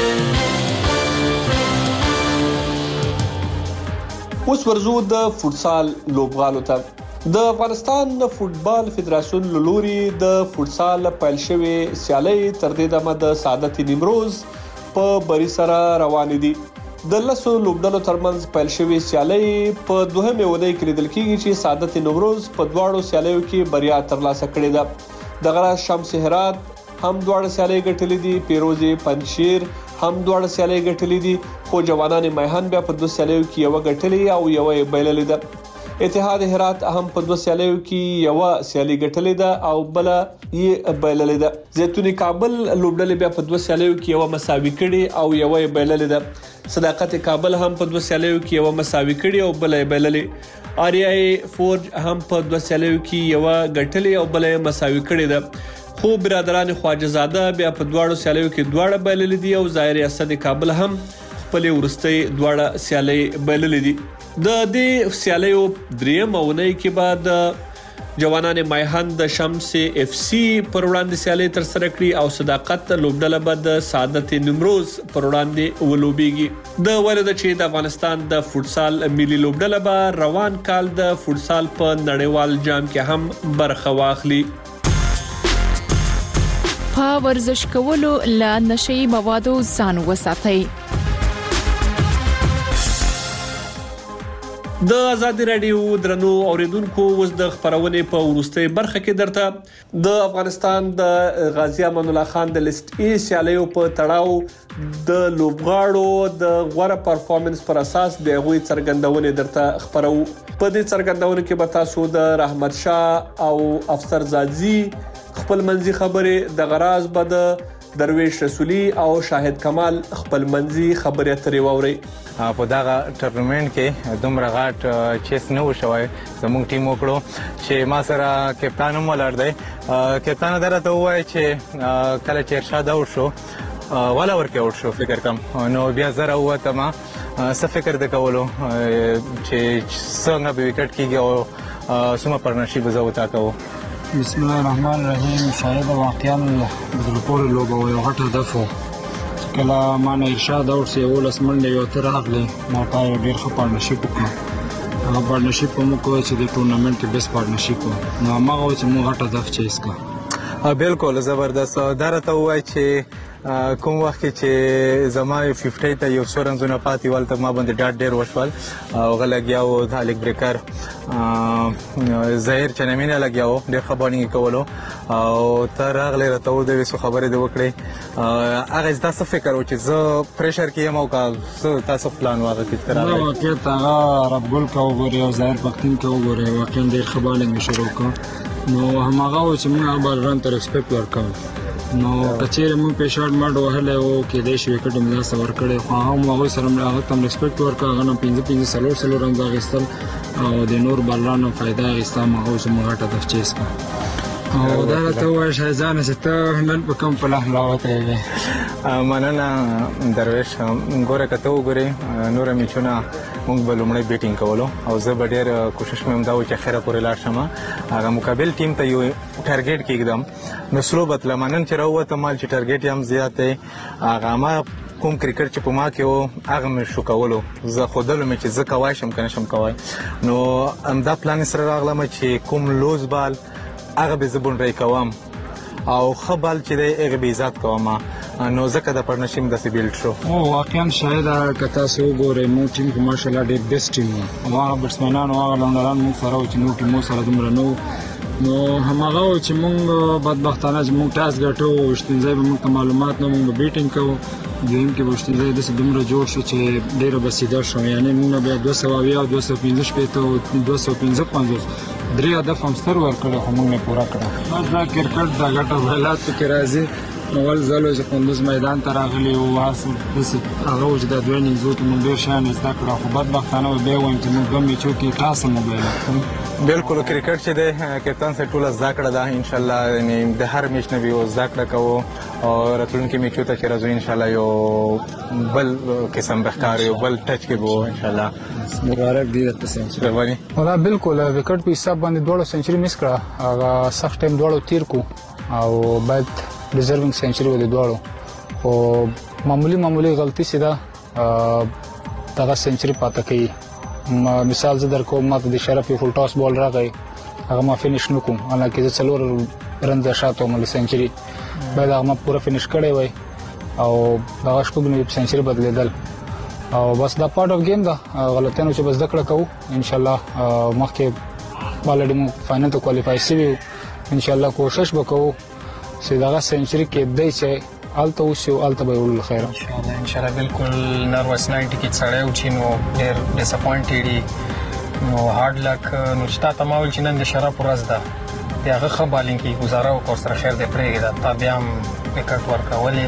اوس ورزو د فوتسال لوبغالو ته. د افغانستان فوتبال فدراسیون له لوري د فوتسال پیل شوی سیالي تر دې دمه د سعادت نیمروز په بری سره روان دي. د لسو لوبډلو ترمنځ پیل شوی سیالي په دوهمه ودی کې لیدل کیږي چې سعادت نیمروز په دواړو سیالیو کې بریا ترلاسه کړې ده. د غراس شمس هرات هم دواړه سیالي ګټلې دي. پیروزي پنځشیر هم دواړه سیالي ګټلې دي خو جوانان میهن بیا په دوه سیالیو کې یو ګټلې او یو یې بایللې ده. اتحاد هرات هم په دوه سیالیو کې یو سیالي ګټلې ده او بل یې بایللې ده. زیتونی کابل لوبډلې بیا په دوه سیالیو کې یو مساوي کړي او یو یې بایللې ده. صداقت کابل هم په دوه سیالیو کې یو مساوي کړي او بل یې بایللې. آریای فورج هم په دوه سیالیو کې یو ګټلې او بل یې مساوي کړي ده. خو برادران خواجه زاده بیا په دواړو سیالیو کې دواړه بایللې دي او ظاهر اسد کابل هم خپل ورستۍ دواړه سیالي بایللې دي. د دې سیالیو دریم اونۍ کې بعد جوانان میهن د شمس اف سی پر وړاندې سیالي تر سره کړي او صداقت لوبډله به د سعادت نیمروز پر وړاندې ولوبېږي. د ولید چې د افغانستان د فوتسال ملي لوبډله به روان کال د فوتسال په نړیوال جام کې هم برخه واخلي. په ورزش کولو له نشئی موادو ځان وساتئ. د آزادي رادیو درنو اوریدونکو اوس د خبرونې په ورستۍ برخه کې درته د افغانستان د غازی امان الله خان د لیست ای سیالیو په تړاو د لوبغاړو د غوړه پرفارمنس پر اساس د غوي څرګندونې درته خبرو. په دې څرګندونې کې به تاسو د رحمت شاه او افسر زادزی خپل منځي خبرې د غراز بد درویش رسولي او شاهد کمال خپل منځي خبرې اترې ووري. په دغه ټورنمنت کې دومره غاټ چیس نه وشوي زموږ ټیم وکړو چې ما سره کپتان هم ولر دی. کپتان درته وایي چې کله چې ارشاد او شو ولا ورکه اور شو فکر کم نو بیا زره وته ما څه فکر د کولو چې څنګه به وکټ کیږي او سمه پارتنرشپ زو تا کو. بسم الله الرحمن الرحیم. شاید واقعا د لپاره لوبه او غټ هدف کله ما نه ارشاد اور سی ولس منډه یو تر اغله ما پای ډیر ښه پارتنرشپ وکړ. هغه پارتنرشپ مو کوي چې د ټورنمنت کې بیس پارتنرشپ نو ما غواړم چې مو غټ هدف چیز کا. بالکل زبردست. درته وای چې کوم وخت چې زما پنځه ته یو څو رنزونه پاتې ولته ما باندې ډاټ ډیر وشول او غلګیاو د الک بریکر ظاهر چنمینه لګیاو ډیر خبرونه کولو او تر هغه راته و د وسو خبرې د وکړې هغه تاسو فکر و چې زه پریشر کې یم او کا تاسو پلان واغې کې تر هغه وخت هغه رب ګل کا وګوري او ظاهر پختین کا وګوري واقعا ډیر خبرونه شروع کړ نو هماغه چې موږ بل ران تر ایکسپیکټ ورکاو نو کچېره مون په شارټ ماډ وهله او کې د شوې کډم لا سور کړي خو هغه مو سره هغه تم ریسپیکټ ورکا غنه پنځه پنځه سلور سلور رنګ غستل او د نور بلانو فائدہ غستا مغه چې مغه ته چیز کا او دا ته وای شایزانه چې ته نن په کوم په لحظه راوته مننه درویش. ګوره کته وګوري نور میچونه موږ به لومړی بیټینګ کولو او زه به ډېر کوشش مې هم دا و چې خیره پورې لاړ شم هغه مقابل ټیم ته یو ټارګېټ کېږدم نو سلو بتله منن چې راووتم مال چې ټارګېټ یې هم زیات دی هغه ما کوم کرکټ چې په ما کې و هغه مې شو کولو زه ښودلو مې چې زه کوای شم که نه شم کوای نو همدا پلان سره راغلم چې کوم لوز بال هغه به زه بونډرۍ کوم او ښه بال چې دی هغه به عزت کوم نو ځکه د پارتنرشپ داسې بیلډ شو. او واقعا شاید که تاسو وګورئ مو ټیم کې ماشاءالله ډېر بیسټ ټیم و هغه بټسمنان او هغه لنډران موږ سره چې نو ټیمو سره دومره نو نو هماغه چې موږ بدبختانه چې موږ ټاس ګټو وشتنځای به موږ معلومات نه موږ بیټینګ کوو دویم کې وشتنځای داسې دومره جوړ شو چې ډېره بسیده شو یعنی موږ بیا دوه سوه اویا او دوه سوه پنځه شپېته او دوه سوه پنځه پنځوس درې هدف هم ستر ورکړی خو موږ نه پوره کړه. بس دا کرکټ دا ګټه حالاتو کې راځي اول ځل چې کندوز میدان ته راغلی او هڅه هغه و چې د دوه نیمزو کې موږ ډېر شیان زده کړه خو بدبختانه به بیا وایم چې موږ دوه میچو کې ټاس هم وبایله. بالکل کرکټ چې دی کپتان صاحب ټوله زده کړه ده انشاءالله یعنې د هر میچ نه به یو زده کړه کوو او راتلونکي میچو ته چې راځو انشاءالله یو بل قسم به ښکار یو بل ټچ کې به انشاءالله. مبارک دی درته سنچري. دا بالکل وکټ په حساب باندې دوه سنچري مس کړه هغه سخت ټایم دوه تیر کو او بعد ډیزروینګ سنچري ولې دوړو او معمولی معمولی غلطی سیده دغه سنچري پاتې کوي. مثال زه در کوم ماته د شرف فول ټاس بال راغی هغه ما فینیش نکوم حالانکه زه څلور رنز شاته مل سنچري بعد هغه ما پوره فینیش کړی وای او دغه شپږ نوي سنچري بدلیدل او بس دا پارت اف گیم دا غلطیانو چې بس ذکر کوو ان شاء الله مخکې بالډ مو فائنل ته کوالیفای شي ان شاء الله کوشش وکړو چې دغه سنچري کې دای چې الته وشو الته به ول خیر ان شاء الله ان شاء الله بالکل نروس نایټ کې سړی و چې نو ډېر ډیساپوینټډ نو هارد لک نو چې تا تماول چې نن د شرف ورځ ده بیا هغه ښه بالینګ کې گزاره وکړ سره خیر دې پرېږده تا بیا هم وکټ ورکولې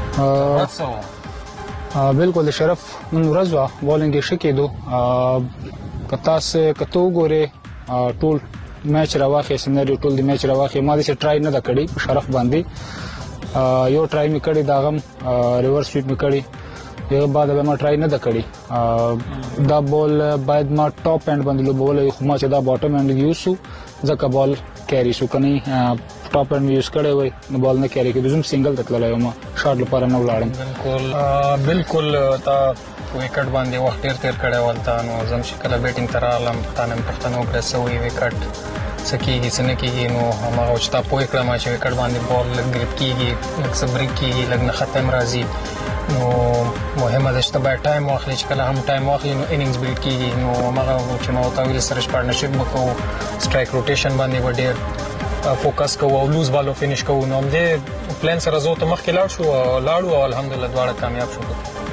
بالکل د شرف نن ورځ وه بالینګ یې ښه کېدو که تاسو کته وګورئ ټول میچ راواخې سنریو ټول د میچ راواخې ما دې ټرای نه ده کړې شرف باندې یو ټرای مې کړی دا غم ریورس سویپ مې کړی یو بعد به ما ټرای نه ده کړی دا بال باید ما ټاپ اینډ باندې لوبولې خو ما چې دا باټم اینډ یوز شو ځکه بال کیری شو کني ټاپ اینډ یوز کړی وای نو بال نه کیری کېږي زم سنگل تکلای ما شاټ لپاره نه ولاړم. بالکل بالکل تا وکټ باندې وخت ډیر تیر کړی ولته نو زم شکل بیټینګ تر عالم تانه پښتنو پر سوي وکټ سکیږي څنګه کېږي نو هغه چې تا پوي کړم چې وکټ باندې بال لګ ګریپ کېږي لږ صبر کېږي لږ نه ختم راځي نو مهمه ده چې ته باید ټایم واخلې چې کله هم ټایم واخلې نو انینګز بیلډ کیږي نو هغه چې ما ورته ویل سره پارټنرشپ وکړو سټرایک روټیشن باندې به ډېر فوکس کوو او لوز بالو فینیش کوو نو همدې پلان سره زه ته مخکې لاړ شو لاړو او الحمدلله دواړه کامیاب شو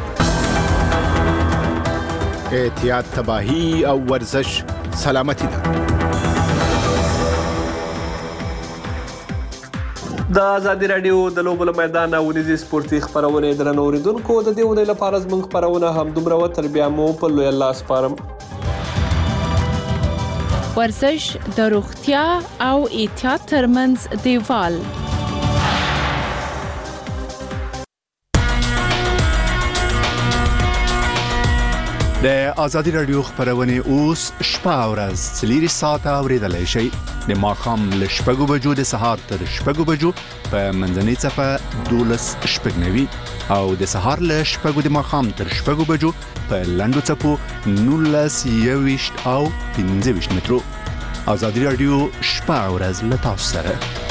احتیاط تباهی او ورزش سلامتی ده د ازادي رادیو د لوبو له میدان او ونیزي سپورتي خبرونه درنو اوریدونکو د دې ونې لپاره زموږ خبرونه هم دومره وتر بیا مو په لوی الله سپارم ورزش د روغتیا او احتیاط ترمنځ دیوال د ازادي رادیو خبرونه اوس شپه او ورځ څلوري ساعته اوریدلای شئ د ماښام له شپږو بجو د سهار تر شپږو بجو په منځنۍ صفه دولس شپږ نوي او د سهار له شپږو د ماښام تر شپږو بجو په لنډو څپو نولس یوویشت او پنځه ویشت مترو ازادي رادیو شپه او ورځ له تاسو سره